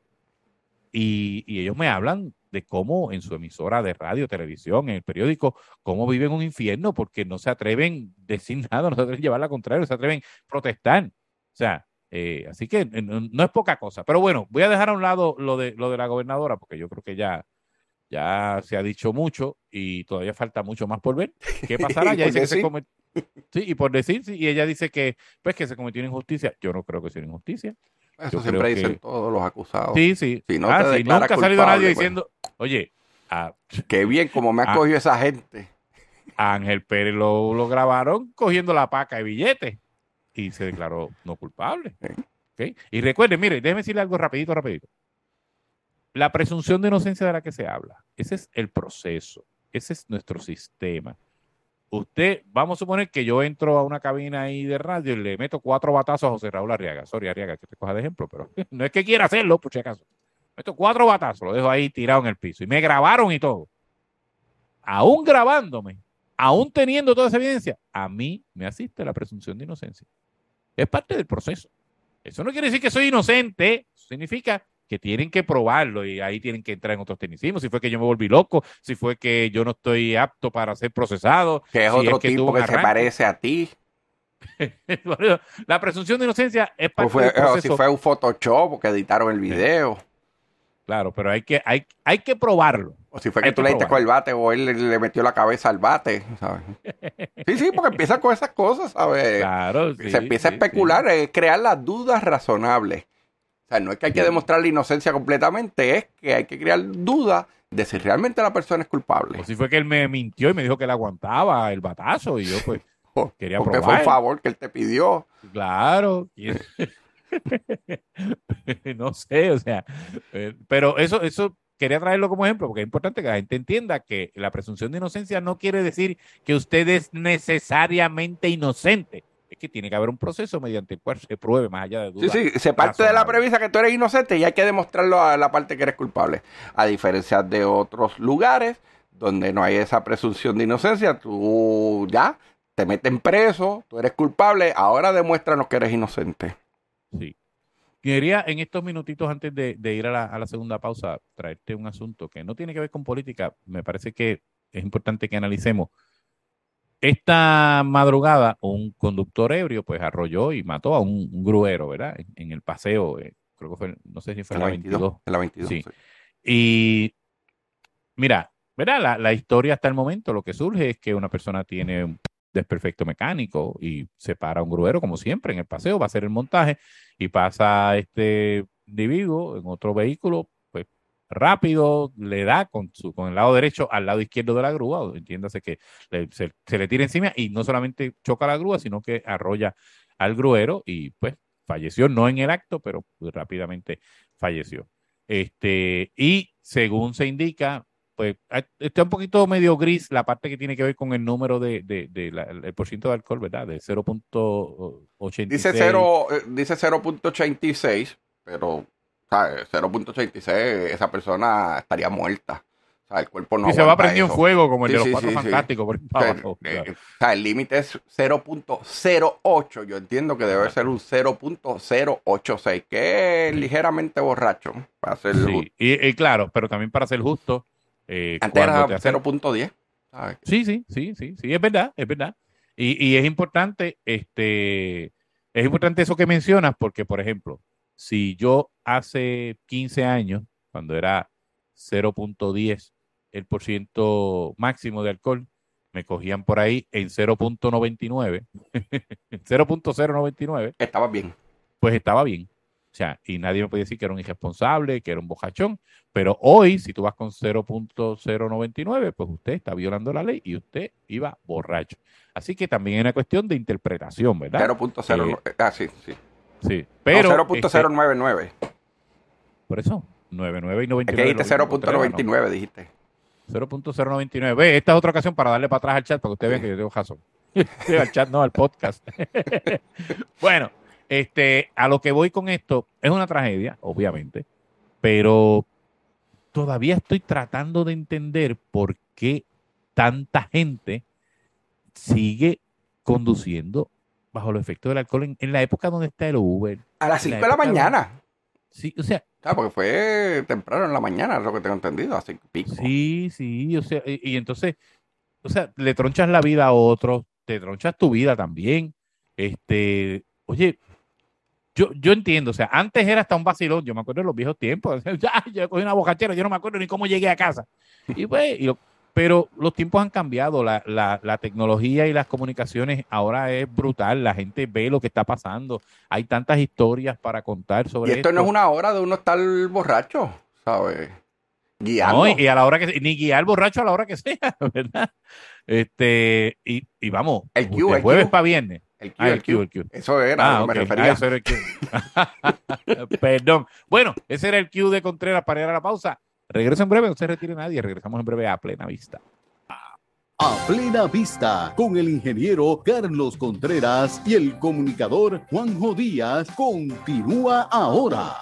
Y, y ellos me hablan de cómo en su emisora de radio, televisión, en el periódico, cómo viven un infierno porque no se atreven a decir nada, no se atreven a llevar la contraria, no se atreven a protestar. O sea, eh, así que eh, no, no es poca cosa. Pero bueno, voy a dejar a un lado lo de, lo de la gobernadora porque yo creo que ya, ya se ha dicho mucho y todavía falta mucho más por ver. ¿Qué pasará? Ya dice que se cometió. Sí, y por decir, sí, y ella dice que, pues, que se cometió una injusticia. Yo no creo que sea una injusticia. Eso Yo siempre creo dicen que... todos los acusados. Sí, sí. Si no ah, te sí, nunca ha salido nadie pues... diciendo, oye, ah, qué bien como me ha cogido esa gente. A Ángel Pérez lo, lo grabaron cogiendo la paca de billetes y se declaró no culpable. Sí. ¿Okay? Y recuerden, mire, déjeme decirle algo rapidito, rapidito. La presunción de inocencia de la que se habla, ese es el proceso, ese es nuestro sistema. Usted, vamos a suponer que yo entro a una cabina ahí de radio y le meto cuatro batazos a José Raúl Arriaga. Sorry, Arriaga, que te coja de ejemplo, pero no es que quiera hacerlo, por si acaso. Meto cuatro batazos, lo dejo ahí tirado en el piso. Y me grabaron y todo. Aún grabándome, aún teniendo toda esa evidencia, a mí me asiste la presunción de inocencia. Es parte del proceso. Eso no quiere decir que soy inocente. Eso significa que tienen que probarlo y ahí tienen que entrar en otros tecnicismos. Si fue que yo me volví loco, si fue que yo no estoy apto para ser procesado. Que es si otro es que tipo que arranque. Se parece a ti. La presunción de inocencia es parte o fue, del proceso. O si fue un Photoshop porque editaron el video. Sí. Claro, pero hay que, hay, hay que probarlo. O si fue que hay tú que le diste con el bate o él le, le metió la cabeza al bate, ¿sabes? Sí, sí, porque empieza con esas cosas, ¿sabes? Claro, sí. Se empieza sí, a especular, sí. Es crear las dudas razonables. O sea, no es que hay que demostrar la inocencia completamente, es que hay que crear dudas de si realmente la persona es culpable. O si fue que él me mintió y me dijo que él aguantaba el batazo y yo pues quería porque probar. Porque fue un favor que él te pidió. Claro. No sé, o sea, eh, pero eso, eso quería traerlo como ejemplo porque es importante que la gente entienda que la presunción de inocencia no quiere decir que usted es necesariamente inocente. Es que tiene que haber un proceso mediante el cual se pruebe más allá de dudas. Sí, sí, se parte de la premisa que tú eres inocente y hay que demostrarlo a la parte que eres culpable. A diferencia de otros lugares donde no hay esa presunción de inocencia, tú ya te meten preso, tú eres culpable, ahora demuéstranos que eres inocente. Sí. Quería en estos minutitos antes de, de ir a la, a la segunda pausa traerte un asunto que no tiene que ver con política. Me parece que es importante que analicemos. Esta madrugada un conductor ebrio pues arrolló y mató a un, un gruero, ¿verdad? En, en el paseo, eh, creo que fue, no sé si fue en la veintidós. En la veintidós, sí. sí. Y mira, ¿verdad? La, la historia hasta el momento, lo que surge es que una persona tiene un desperfecto mecánico y se para un gruero, como siempre, en el paseo, va a hacer el montaje y pasa este individuo en otro vehículo, pues rápido, le da con, su, con el lado derecho al lado izquierdo de la grúa, entiéndase que le, se, se le tira encima y no solamente choca la grúa, sino que arrolla al gruero y pues falleció, no en el acto, pero pues, rápidamente falleció. Este, y según se indica, pues está un poquito medio gris la parte que tiene que ver con el número de, de, de la, el porciento de alcohol, ¿verdad? De cero punto ochenta y seis. Dice cero, eh, dice cero punto ochenta y seis, pero ¿sabes? cero punto ochenta y seis, esa persona estaría muerta. O sea, el cuerpo no y se va a prender eso. un fuego como el sí, de los sí, Cuatro sí, Fantásticos. Sí. Por para abajo, eh, claro. O sea, el límite es cero punto cero ocho. Yo entiendo que debe ser un cero punto cero ochenta y seis, que es ligeramente borracho. Para ser sí, y, y claro, pero también para ser justo. Eh, Antes era hacen... cero punto diez. Sí, sí, sí, sí, sí, es verdad, es verdad. Y, y es importante, este, es importante eso que mencionas, porque, por ejemplo, si yo hace quince años, cuando era cero punto diez el por ciento máximo de alcohol, me cogían por ahí en cero punto noventa y nueve, cero punto cero noventa y nueve. Estaba bien. Pues estaba bien. O sea, y nadie me podía decir que era un irresponsable, que era un bojachón. Pero hoy, si tú vas con cero punto cero noventa y nueve, pues usted está violando la ley y usted iba borracho. Así que también es una cuestión de interpretación, ¿verdad? cero punto cero nueve. Eh, ah, sí, sí. Sí, pero... No, cero punto cero noventa y nueve. Este, por eso, noventa y nueve y noventa y Es nueve. que dijiste cero punto noventa y nueve, dijiste. cero punto cero noventa y nueve. Ve, esta es otra ocasión para darle para atrás al chat, para que ustedes vean que yo tengo razón. Al chat, no, al podcast. Bueno, este, a lo que voy con esto, es una tragedia, obviamente, pero todavía estoy tratando de entender por qué tanta gente sigue conduciendo bajo los efectos del alcohol en, en la época donde está el Uber. A las cinco de la mañana. Donde... Sí, o sea... Ah, porque fue temprano en la mañana, es lo que tengo entendido, así pico. Sí, sí, o sea, y, y entonces, o sea, le tronchas la vida a otros, te tronchas tu vida también. Este, oye, yo, yo entiendo, o sea, antes era hasta un vacilón, yo me acuerdo de los viejos tiempos, ya, yo cogí una bocachera, yo no me acuerdo ni cómo llegué a casa. Y pues, y lo, pero los tiempos han cambiado, la, la, la tecnología y las comunicaciones ahora es brutal, la gente ve lo que está pasando, hay tantas historias para contar sobre esto. Y esto esto. no es una hora de uno estar borracho, ¿sabes? Guiando. No, y, y a la hora que ni guiar borracho a la hora que sea, ¿verdad? Este, y, y vamos, el Q, de el jueves Q. para viernes. El Q, ah, el, el Q, Q. el Q. Eso era, ah, no okay. me refería. Ah, eso era el Q. Perdón. Bueno, ese era el Q de Contreras para ir a la pausa. Regreso en breve, no se retire nadie. Regresamos en breve a Plena Vista. A Plena Vista, con el ingeniero Carlos Contreras y el comunicador Juanjo Díaz, continúa ahora.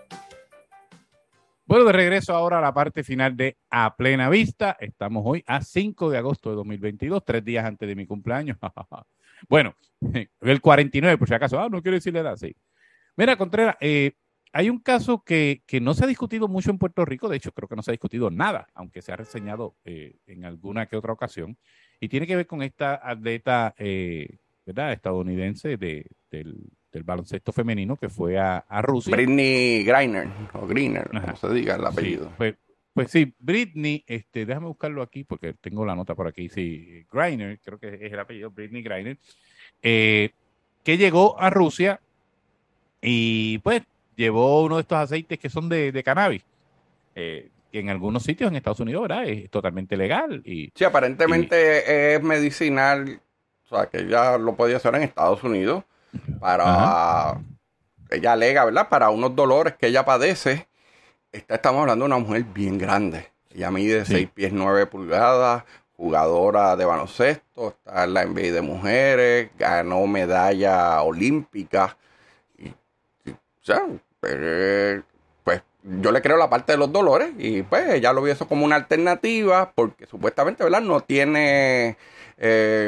Bueno, de regreso ahora a la parte final de A Plena Vista. Estamos hoy a cinco de agosto de dos mil veintidós, tres días antes de mi cumpleaños. Bueno, el cuarenta y nueve, por si acaso. Ah, no quiero decirle edad, sí. Mira, Contreras, eh, hay un caso que, que no se ha discutido mucho en Puerto Rico. De hecho, creo que no se ha discutido nada, aunque se ha reseñado eh, en alguna que otra ocasión. Y tiene que ver con esta atleta, eh, ¿verdad?, estadounidense de, del, del baloncesto femenino que fue a, a Rusia. Britney Griner, o Griner, Ajá. como se diga el apellido. Sí, pues, pues sí, Britney, este, déjame buscarlo aquí porque tengo la nota por aquí. Sí, Griner, creo que es el apellido, Britney Griner, eh, que llegó a Rusia y pues llevó uno de estos aceites que son de, de cannabis, eh, que en algunos sitios en Estados Unidos, ¿verdad?, es totalmente legal. Y, sí, aparentemente y, es medicinal, o sea, que ella lo podía hacer en Estados Unidos para, ajá, ella alega, ¿verdad?, para unos dolores que ella padece. Esta, estamos hablando de una mujer bien grande. Ella mide sí. seis pies nueve pulgadas, jugadora de baloncesto, está en la N B A de mujeres, ganó medalla olímpica. Y, y, o sea, eh, pues yo le creo la parte de los dolores y pues ella lo vio eso como una alternativa porque supuestamente, ¿verdad?, no tiene eh,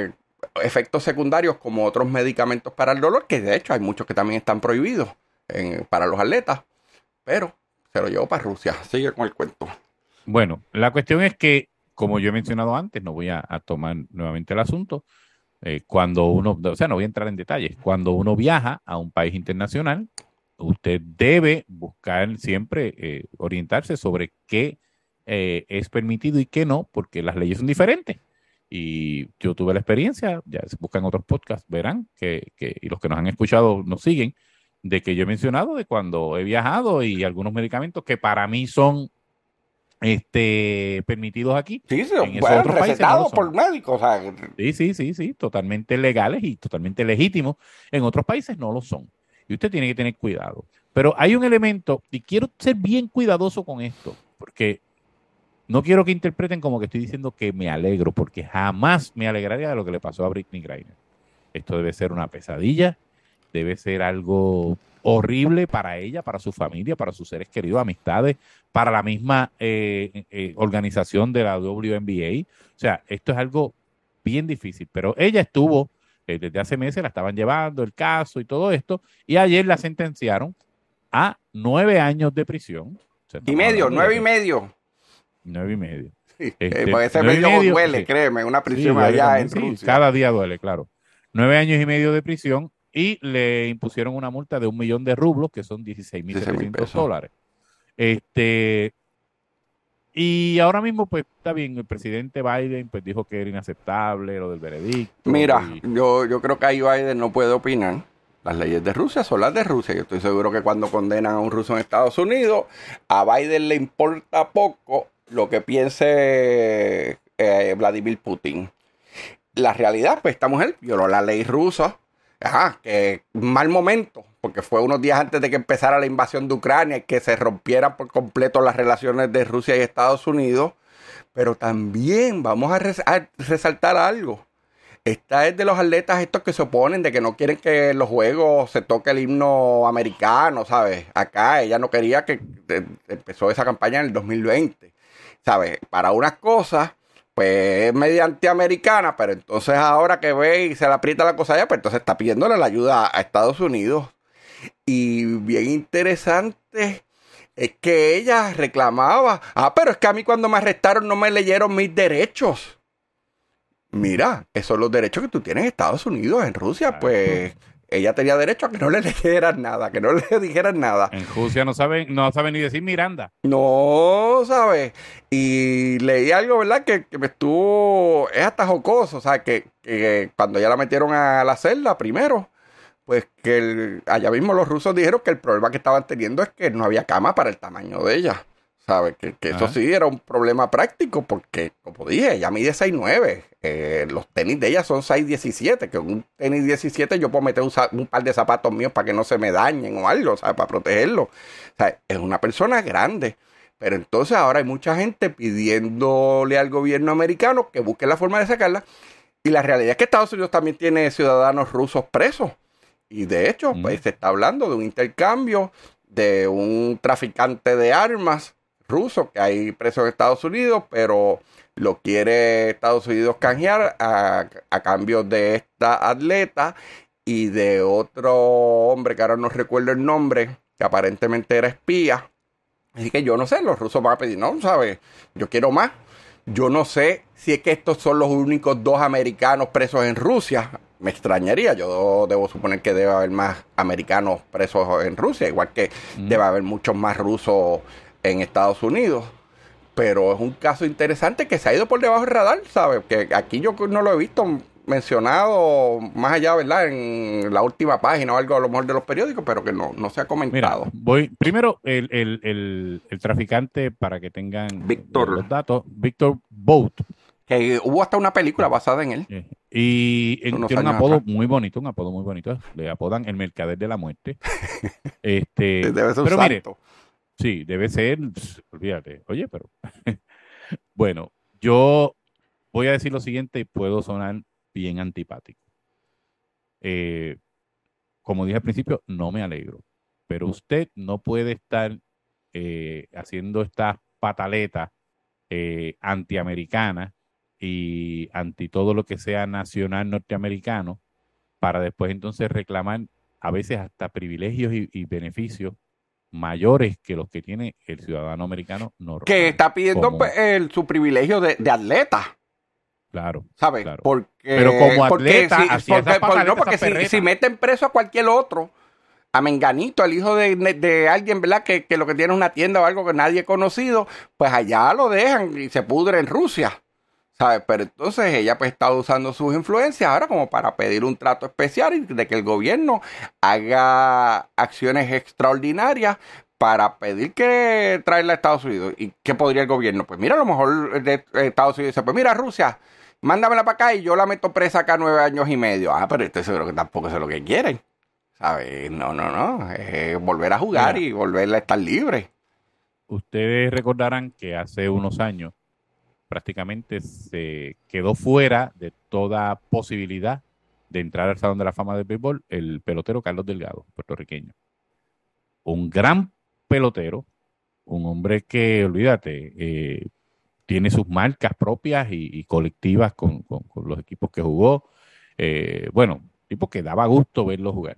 efectos secundarios como otros medicamentos para el dolor, que de hecho hay muchos que también están prohibidos en, para los atletas, pero se lo llevó para Rusia. Sigue con el cuento. Bueno, la cuestión es que, como yo he mencionado antes, no voy a, a tomar nuevamente el asunto, eh, cuando uno, o sea, no voy a entrar en detalles, cuando uno viaja a un país internacional, usted debe buscar siempre eh, orientarse sobre qué eh, es permitido y qué no, porque las leyes son diferentes. Y yo tuve la experiencia, ya se buscan otros podcasts, verán, que, que, y los que nos han escuchado nos siguen, de que yo he mencionado de cuando he viajado y algunos medicamentos que para mí son este, permitidos aquí. Sí, sí, en esos bueno, otros países no recetados lo son. por médicos. O sea, Sí, sí, sí, sí, totalmente legales y totalmente legítimos. En otros países no lo son. Y usted tiene que tener cuidado. Pero hay un elemento, y quiero ser bien cuidadoso con esto, porque no quiero que interpreten como que estoy diciendo que me alegro, porque jamás me alegraría de lo que le pasó a Britney Griner. Esto debe ser una pesadilla, debe ser algo horrible para ella, para su familia, para sus seres queridos, amistades, para la misma eh, eh, organización de la W N B A. O sea, esto es algo bien difícil, pero ella estuvo, eh, desde hace meses la estaban llevando el caso y todo esto, y ayer la sentenciaron a nueve años de prisión. O sea, y medio, nueve y que, medio. Nueve y medio. Sí, Este, eh, porque ese nueve y medio medio, duele, sí. créeme, una prisión Sí, duele allá también, en sí, Rusia. cada día duele, claro. Nueve años y medio de prisión y le impusieron una multa de un millón de rublos, que son dieciséis mil setecientos dólares. Este, y ahora mismo, pues, está bien, el presidente Biden pues dijo que era inaceptable lo del veredicto. Mira, y... yo, yo creo que ahí Biden no puede opinar. Las leyes de Rusia son las de Rusia. Yo estoy seguro que cuando condenan a un ruso en Estados Unidos, a Biden le importa poco lo que piense eh, Vladimir Putin. La realidad, pues esta mujer violó la ley rusa. Ajá, que mal momento, porque fue unos días antes de que empezara la invasión de Ucrania y que se rompieran por completo las relaciones de Rusia y Estados Unidos. Pero también vamos a, res a resaltar algo. Esta es de los atletas estos que se oponen, de que no quieren que en los juegos se toque el himno americano, ¿sabes? Acá ella no quería que eh, empezó esa campaña en el dos mil veinte, ¿sabes? Para unas cosas, pues es mediante americana, pero entonces ahora que ve y se le aprieta la cosa allá, pues entonces está pidiéndole la ayuda a Estados Unidos. Y bien interesante es que ella reclamaba, ah, pero es que a mí cuando me arrestaron no me leyeron mis derechos. Mira, esos son los derechos que tú tienes en Estados Unidos, en Rusia, pues ella tenía derecho a que no le leyeran nada, que no le dijeran nada. En Rusia no saben, no saben ni decir Miranda. No, ¿sabes? Y leí algo, ¿verdad? Que, que me estuvo, es hasta jocoso, o sea, que, que cuando ya la metieron a la celda primero, pues que el, allá mismo los rusos dijeron que el problema que estaban teniendo es que no había cama para el tamaño de ella. ¿Sabes? Que, que eso sí era un problema práctico porque, como dije, ella mide seis nueve. Eh, los tenis de ella son seis diecisiete. Que un tenis diecisiete yo puedo meter un, un par de zapatos míos para que no se me dañen o algo, ¿sabes? Para protegerlo. O sea, es una persona grande. Pero entonces ahora hay mucha gente pidiéndole al gobierno americano que busque la forma de sacarla. Y la realidad es que Estados Unidos también tiene ciudadanos rusos presos. Y de hecho, mm. pues se está hablando de un intercambio de un traficante de armas ruso que hay preso en Estados Unidos, pero lo quiere Estados Unidos canjear a, a cambio de esta atleta y de otro hombre que ahora no recuerdo el nombre, que aparentemente era espía. Así que yo no sé, los rusos van a pedir, no, ¿sabes? Yo quiero más. Yo no sé si es que estos son los únicos dos americanos presos en Rusia. Me extrañaría, yo debo suponer que debe haber más americanos presos en Rusia, igual que mm. debe haber muchos más rusos en Estados Unidos, pero es un caso interesante que se ha ido por debajo del radar, ¿sabes? Que aquí yo no lo he visto mencionado más allá, ¿verdad? En la última página o algo a lo mejor de los periódicos, pero que no, no se ha comentado. Mira, voy, primero, el, el, el, el traficante, para que tengan Víctor. los datos, Víctor Bout. Que hubo hasta una película basada en él. Eh, y en, tiene un apodo atrás. muy bonito, un apodo muy bonito. Le apodan el mercader de la muerte. este, Debe ser un pero santo. Mire, sí, debe ser, olvídate. Oye, pero bueno, yo voy a decir lo siguiente y puedo sonar bien antipático. Eh, como dije al principio, no me alegro, pero usted no puede estar eh, haciendo estas pataletas eh, antiamericanas y anti todo lo que sea nacional norteamericano, para después entonces reclamar a veces hasta privilegios y, y beneficios mayores que los que tiene el ciudadano americano normal. Que está pidiendo como, pues, el, su privilegio de, de atleta. Claro. ¿Sabes? Claro. Porque, Pero como porque atleta, si, hacía porque, esas por- pataletas, no, porque esas si, perretas. si meten preso a cualquier otro, a Menganito, al hijo de, de alguien, ¿verdad? Que, que lo que tiene es una tienda o algo que nadie ha conocido, pues allá lo dejan y se pudre en Rusia. ¿Sabes? Pero entonces ella pues está usando sus influencias ahora como para pedir un trato especial y de que el gobierno haga acciones extraordinarias para pedir que traerla a Estados Unidos. ¿Y qué podría el gobierno? Pues mira, a lo mejor de Estados Unidos dice, pues mira, Rusia, mándamela para acá y yo la meto presa acá nueve años y medio. Ah, pero estoy seguro que tampoco es lo que quieren. ¿Sabes? No, no, no. Es volver a jugar Mira, y volver a estar libre. ustedes recordarán que hace unos años prácticamente se quedó fuera de toda posibilidad de entrar al Salón de la Fama del Béisbol el pelotero Carlos Delgado, puertorriqueño. Un gran pelotero, un hombre que, olvídate, eh, tiene sus marcas propias y, y colectivas con, con- con los equipos que jugó. Eh, bueno, tipo que daba gusto verlo jugar.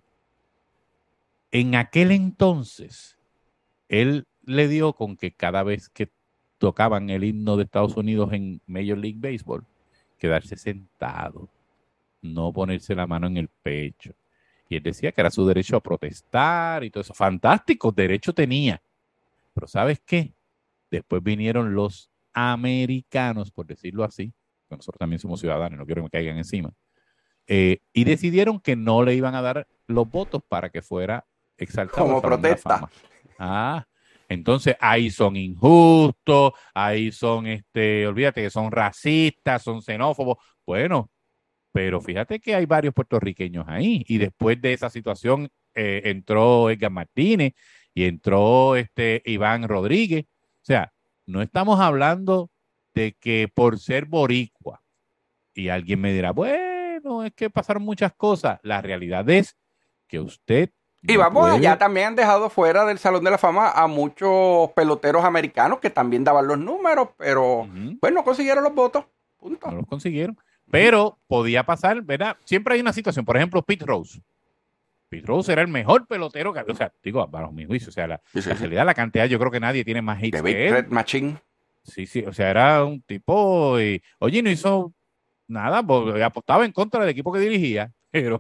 En aquel entonces, él le dio con que cada vez que tocaban el himno de Estados Unidos en Major League Baseball, quedarse sentado, no ponerse la mano en el pecho. Y él decía que era su derecho a protestar y todo eso. Fantástico, derecho tenía. Pero ¿sabes qué? Después vinieron los americanos, por decirlo así, porque nosotros también somos ciudadanos, no quiero que me caigan encima, eh, y decidieron que no le iban a dar los votos para que fuera exaltado Como al Salón de la protesta. Fama. Ah, entonces ahí son injustos, ahí son, este, olvídate que son racistas, son xenófobos. Bueno, pero fíjate que hay varios puertorriqueños ahí. Y después de esa situación eh, entró Edgar Martínez y entró este Iván Rodríguez. O sea, no estamos hablando de que por ser boricua, y alguien me dirá, bueno, es que pasaron muchas cosas. La realidad es que usted Y no vamos puede- allá, también han dejado fuera del Salón de la Fama a muchos peloteros americanos que también daban los números, pero Ujú. pues no consiguieron los votos. Punto. no los consiguieron. Pero podía pasar, ¿verdad? Siempre hay una situación. Por ejemplo, Pete Rose. Pete Rose era el mejor pelotero que, o sea, digo, bajo mi juicio, o sea, la, Sí, sí, la sí. realidad, la cantidad, yo creo que nadie tiene más hits The que Big él. Red Machine. Sí, sí, o sea, era un tipo, y, oye, no hizo nada, porque apostaba en contra del equipo que dirigía, pero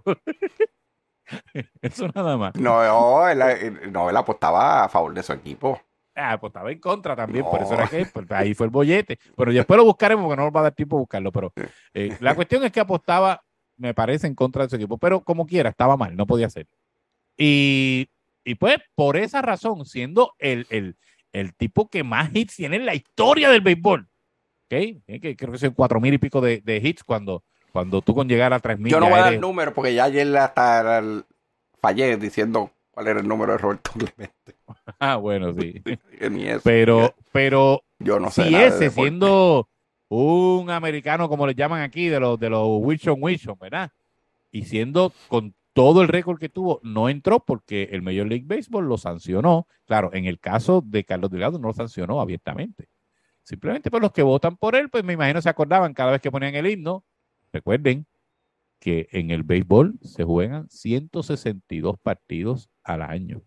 eso nada más. No, no, él, él- no, él apostaba a favor de su equipo. Ah, apostaba en contra también, No. por eso era que pues, ahí fue el bollete. Pero después lo buscaremos porque no nos va a dar tiempo a buscarlo, pero eh, la cuestión es que apostaba, me parece, en contra de su equipo, pero como quiera, estaba mal, no podía ser. Y, y pues, por esa razón, siendo el, el, el tipo que más hits tiene en la historia del béisbol, ¿ok? Eh, que creo que son cuatro mil y pico de, de hits cuando, cuando tú con llegar a tres mil Yo no ya voy a dar eres- números porque ya ayer hasta el- fallé diciendo cuál era el número de Roberto Clemente. Ah, bueno, sí. Que ni eso. Pero, pero Yo no sé si nada de ese, deporte. siendo un americano, como le llaman aquí, de los de los Wilson Wilson, ¿verdad? Y siendo con todo el récord que tuvo, no entró porque el Major League Baseball lo sancionó. Claro, en el caso de Carlos Delgado no lo sancionó abiertamente. Simplemente por los que votan por él, pues me imagino se acordaban cada vez que ponían el himno. Recuerden que en el béisbol se juegan ciento sesenta y dos partidos al año.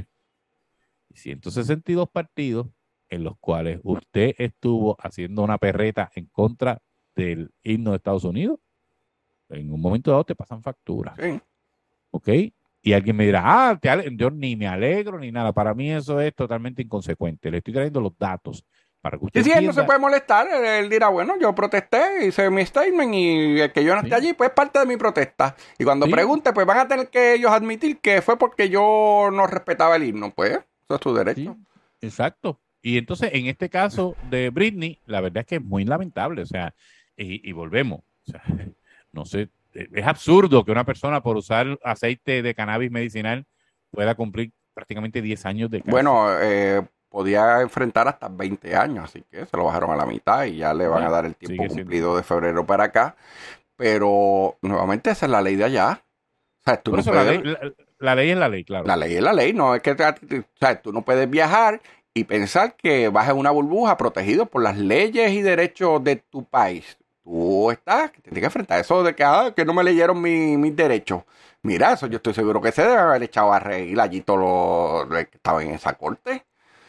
ciento sesenta y dos partidos en los cuales usted estuvo haciendo una perreta en contra del himno de Estados Unidos, en un momento dado te pasan factura, Sí. ¿ok? Y alguien me dirá, ah, te ale-". Yo ni me alegro ni nada. Para mí eso es totalmente inconsecuente. Le estoy trayendo los datos para que usted Sí, sí, él no entienda. se puede molestar. Él, él dirá, bueno, yo protesté, hice mi statement y el que yo no esté Sí. allí, pues es parte de mi protesta. Y cuando Sí. pregunte, pues van a tener que ellos admitir que fue porque yo no respetaba el himno. Pues eso es tu derecho. Sí, exacto. Y entonces, en este caso de Britney, la verdad es que es muy lamentable. O sea, y, y volvemos. O sea, no sé, es absurdo que una persona por usar aceite de cannabis medicinal pueda cumplir prácticamente diez años de cárcel. Bueno, eh, podía enfrentar hasta veinte años, así que se lo bajaron a la mitad y ya le van Bueno, a dar el tiempo sigue siendo. cumplido de febrero para acá. Pero nuevamente esa es la ley de allá. O sea, tú Por no eso la puedes- ley, la, la ley es la ley, claro. La ley es la ley, no es que te- te- o sea, tú no puedes viajar y pensar que vas en una burbuja protegido por las leyes y derechos de tu país. tú estás, tienes que enfrentar eso de que, ah, que no me leyeron mi, mis derechos. Mira, eso yo estoy seguro que se debe haber echado a reír allí todos los que estaban en esa corte.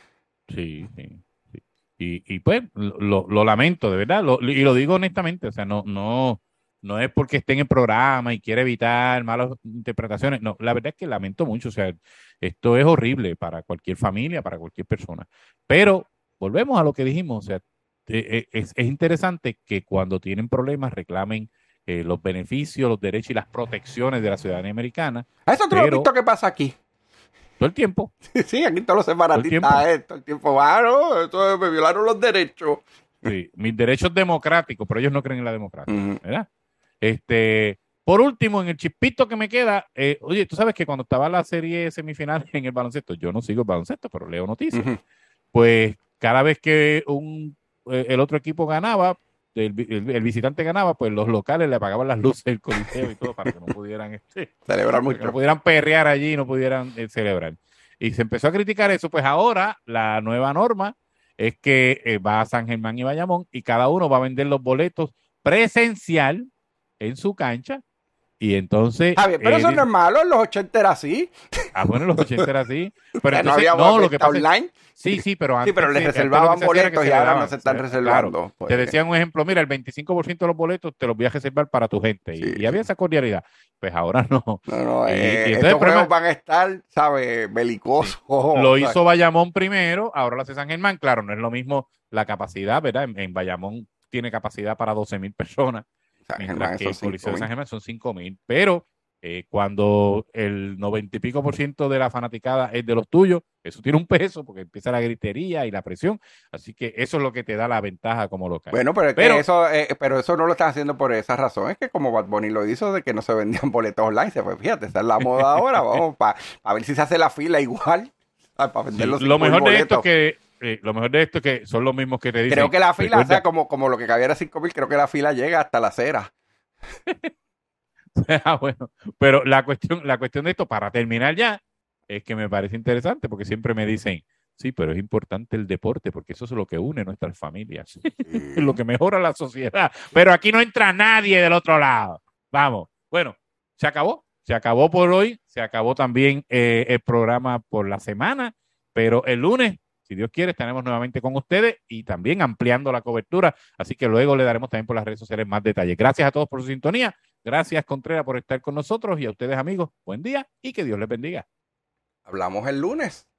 Sí, sí, sí. Y, y pues lo, lo lamento, de verdad, lo, y lo digo honestamente, o sea, no, no, no es porque esté en el programa y quiere evitar malas interpretaciones, no, la verdad es que lamento mucho, o sea, esto es horrible para cualquier familia, para cualquier persona, pero volvemos a lo que dijimos, o sea, eh, eh, es, es interesante que cuando tienen problemas reclamen eh, los beneficios, los derechos y las protecciones de la ciudadanía americana. Eso tú lo has Pero visto que pasa aquí. todo el tiempo. Sí, aquí todos los separatistas, Todo el eh, todo el tiempo, ah, no, esto me violaron los derechos. Sí, mis derechos democráticos, pero ellos no creen en la democracia, Ujú. ¿verdad? Este, por último, en el chispito que me queda, eh, oye, tú sabes que cuando estaba la serie semifinal en el baloncesto, yo no sigo el baloncesto, pero leo noticias. Ujú. Pues cada vez que un eh, el otro equipo ganaba, el, vi- el- el visitante ganaba, pues los locales le apagaban las luces del coliseo y todo para que no pudieran, este, Celebrar para que no mucho. pudieran perrear allí, no pudieran eh, celebrar. Y se empezó a criticar eso, pues ahora la nueva norma es que eh, va a San Germán y Bayamón y cada uno va a vender los boletos presencial en su cancha y entonces Está bien, pero eh, eso no dice, es malo, en los ochenta era así. ah, bueno, en los ochenta era así, pero Que no entonces, había no, lo que venta pasa es, online. sí, sí, pero antes Sí, pero les se- antes lo reservaban que se hacía era que boletos se y le ahora no daban, se están se- reservando. claro, Pues, te decían un ejemplo, mira, el veinticinco por ciento de los boletos te los voy a reservar para tu gente y, Sí, y había sí. esa cordialidad, pues ahora no. No, no, Y, eh, y entonces el estos problema juegos van a estar, ¿sabes? Belicosos. lo ¿sabes? hizo Bayamón primero, ahora lo hace San Germán, claro, no es lo mismo la capacidad, ¿verdad? En, en Bayamón tiene capacidad para doce mil personas, San mientras Germán, que esos el Coliseo de cinco San mil. Germán son cinco mil, pero eh, cuando el noventa y pico por ciento de la fanaticada es de los tuyos, eso tiene un peso porque empieza la gritería y la presión, así que eso es lo que te da la ventaja como local. Bueno, pero es Pero- que eso, eh, pero eso no lo están haciendo por esa razón. Es que como Bad Bunny lo hizo de que no se vendían boletos online, se fue, fíjate, esa es la moda ahora, vamos, para ver si se hace la fila igual, para vender Sí, los lo cinco mil mejor de esto es boletos. que eh, lo mejor de esto es que son los mismos que te dicen. Creo que la fila, recuerda- o sea, como, como lo que cabía era cinco mil, creo que la fila llega hasta la acera. Ah, bueno, pero la cuestión, la cuestión de esto, para terminar ya, es que me parece interesante porque siempre me dicen, sí, pero es importante el deporte porque eso es lo que une nuestras familias, es lo que mejora la sociedad. Pero aquí no entra nadie del otro lado. Vamos, bueno, se acabó, se acabó por hoy, se acabó también eh, el programa por la semana, pero el lunes, si Dios quiere, estaremos nuevamente con ustedes y también ampliando la cobertura, así que luego le daremos también por las redes sociales más detalles. Gracias a todos por su sintonía. Gracias, Contreras, por estar con nosotros y a ustedes, amigos, buen día y que Dios les bendiga. Hablamos el lunes.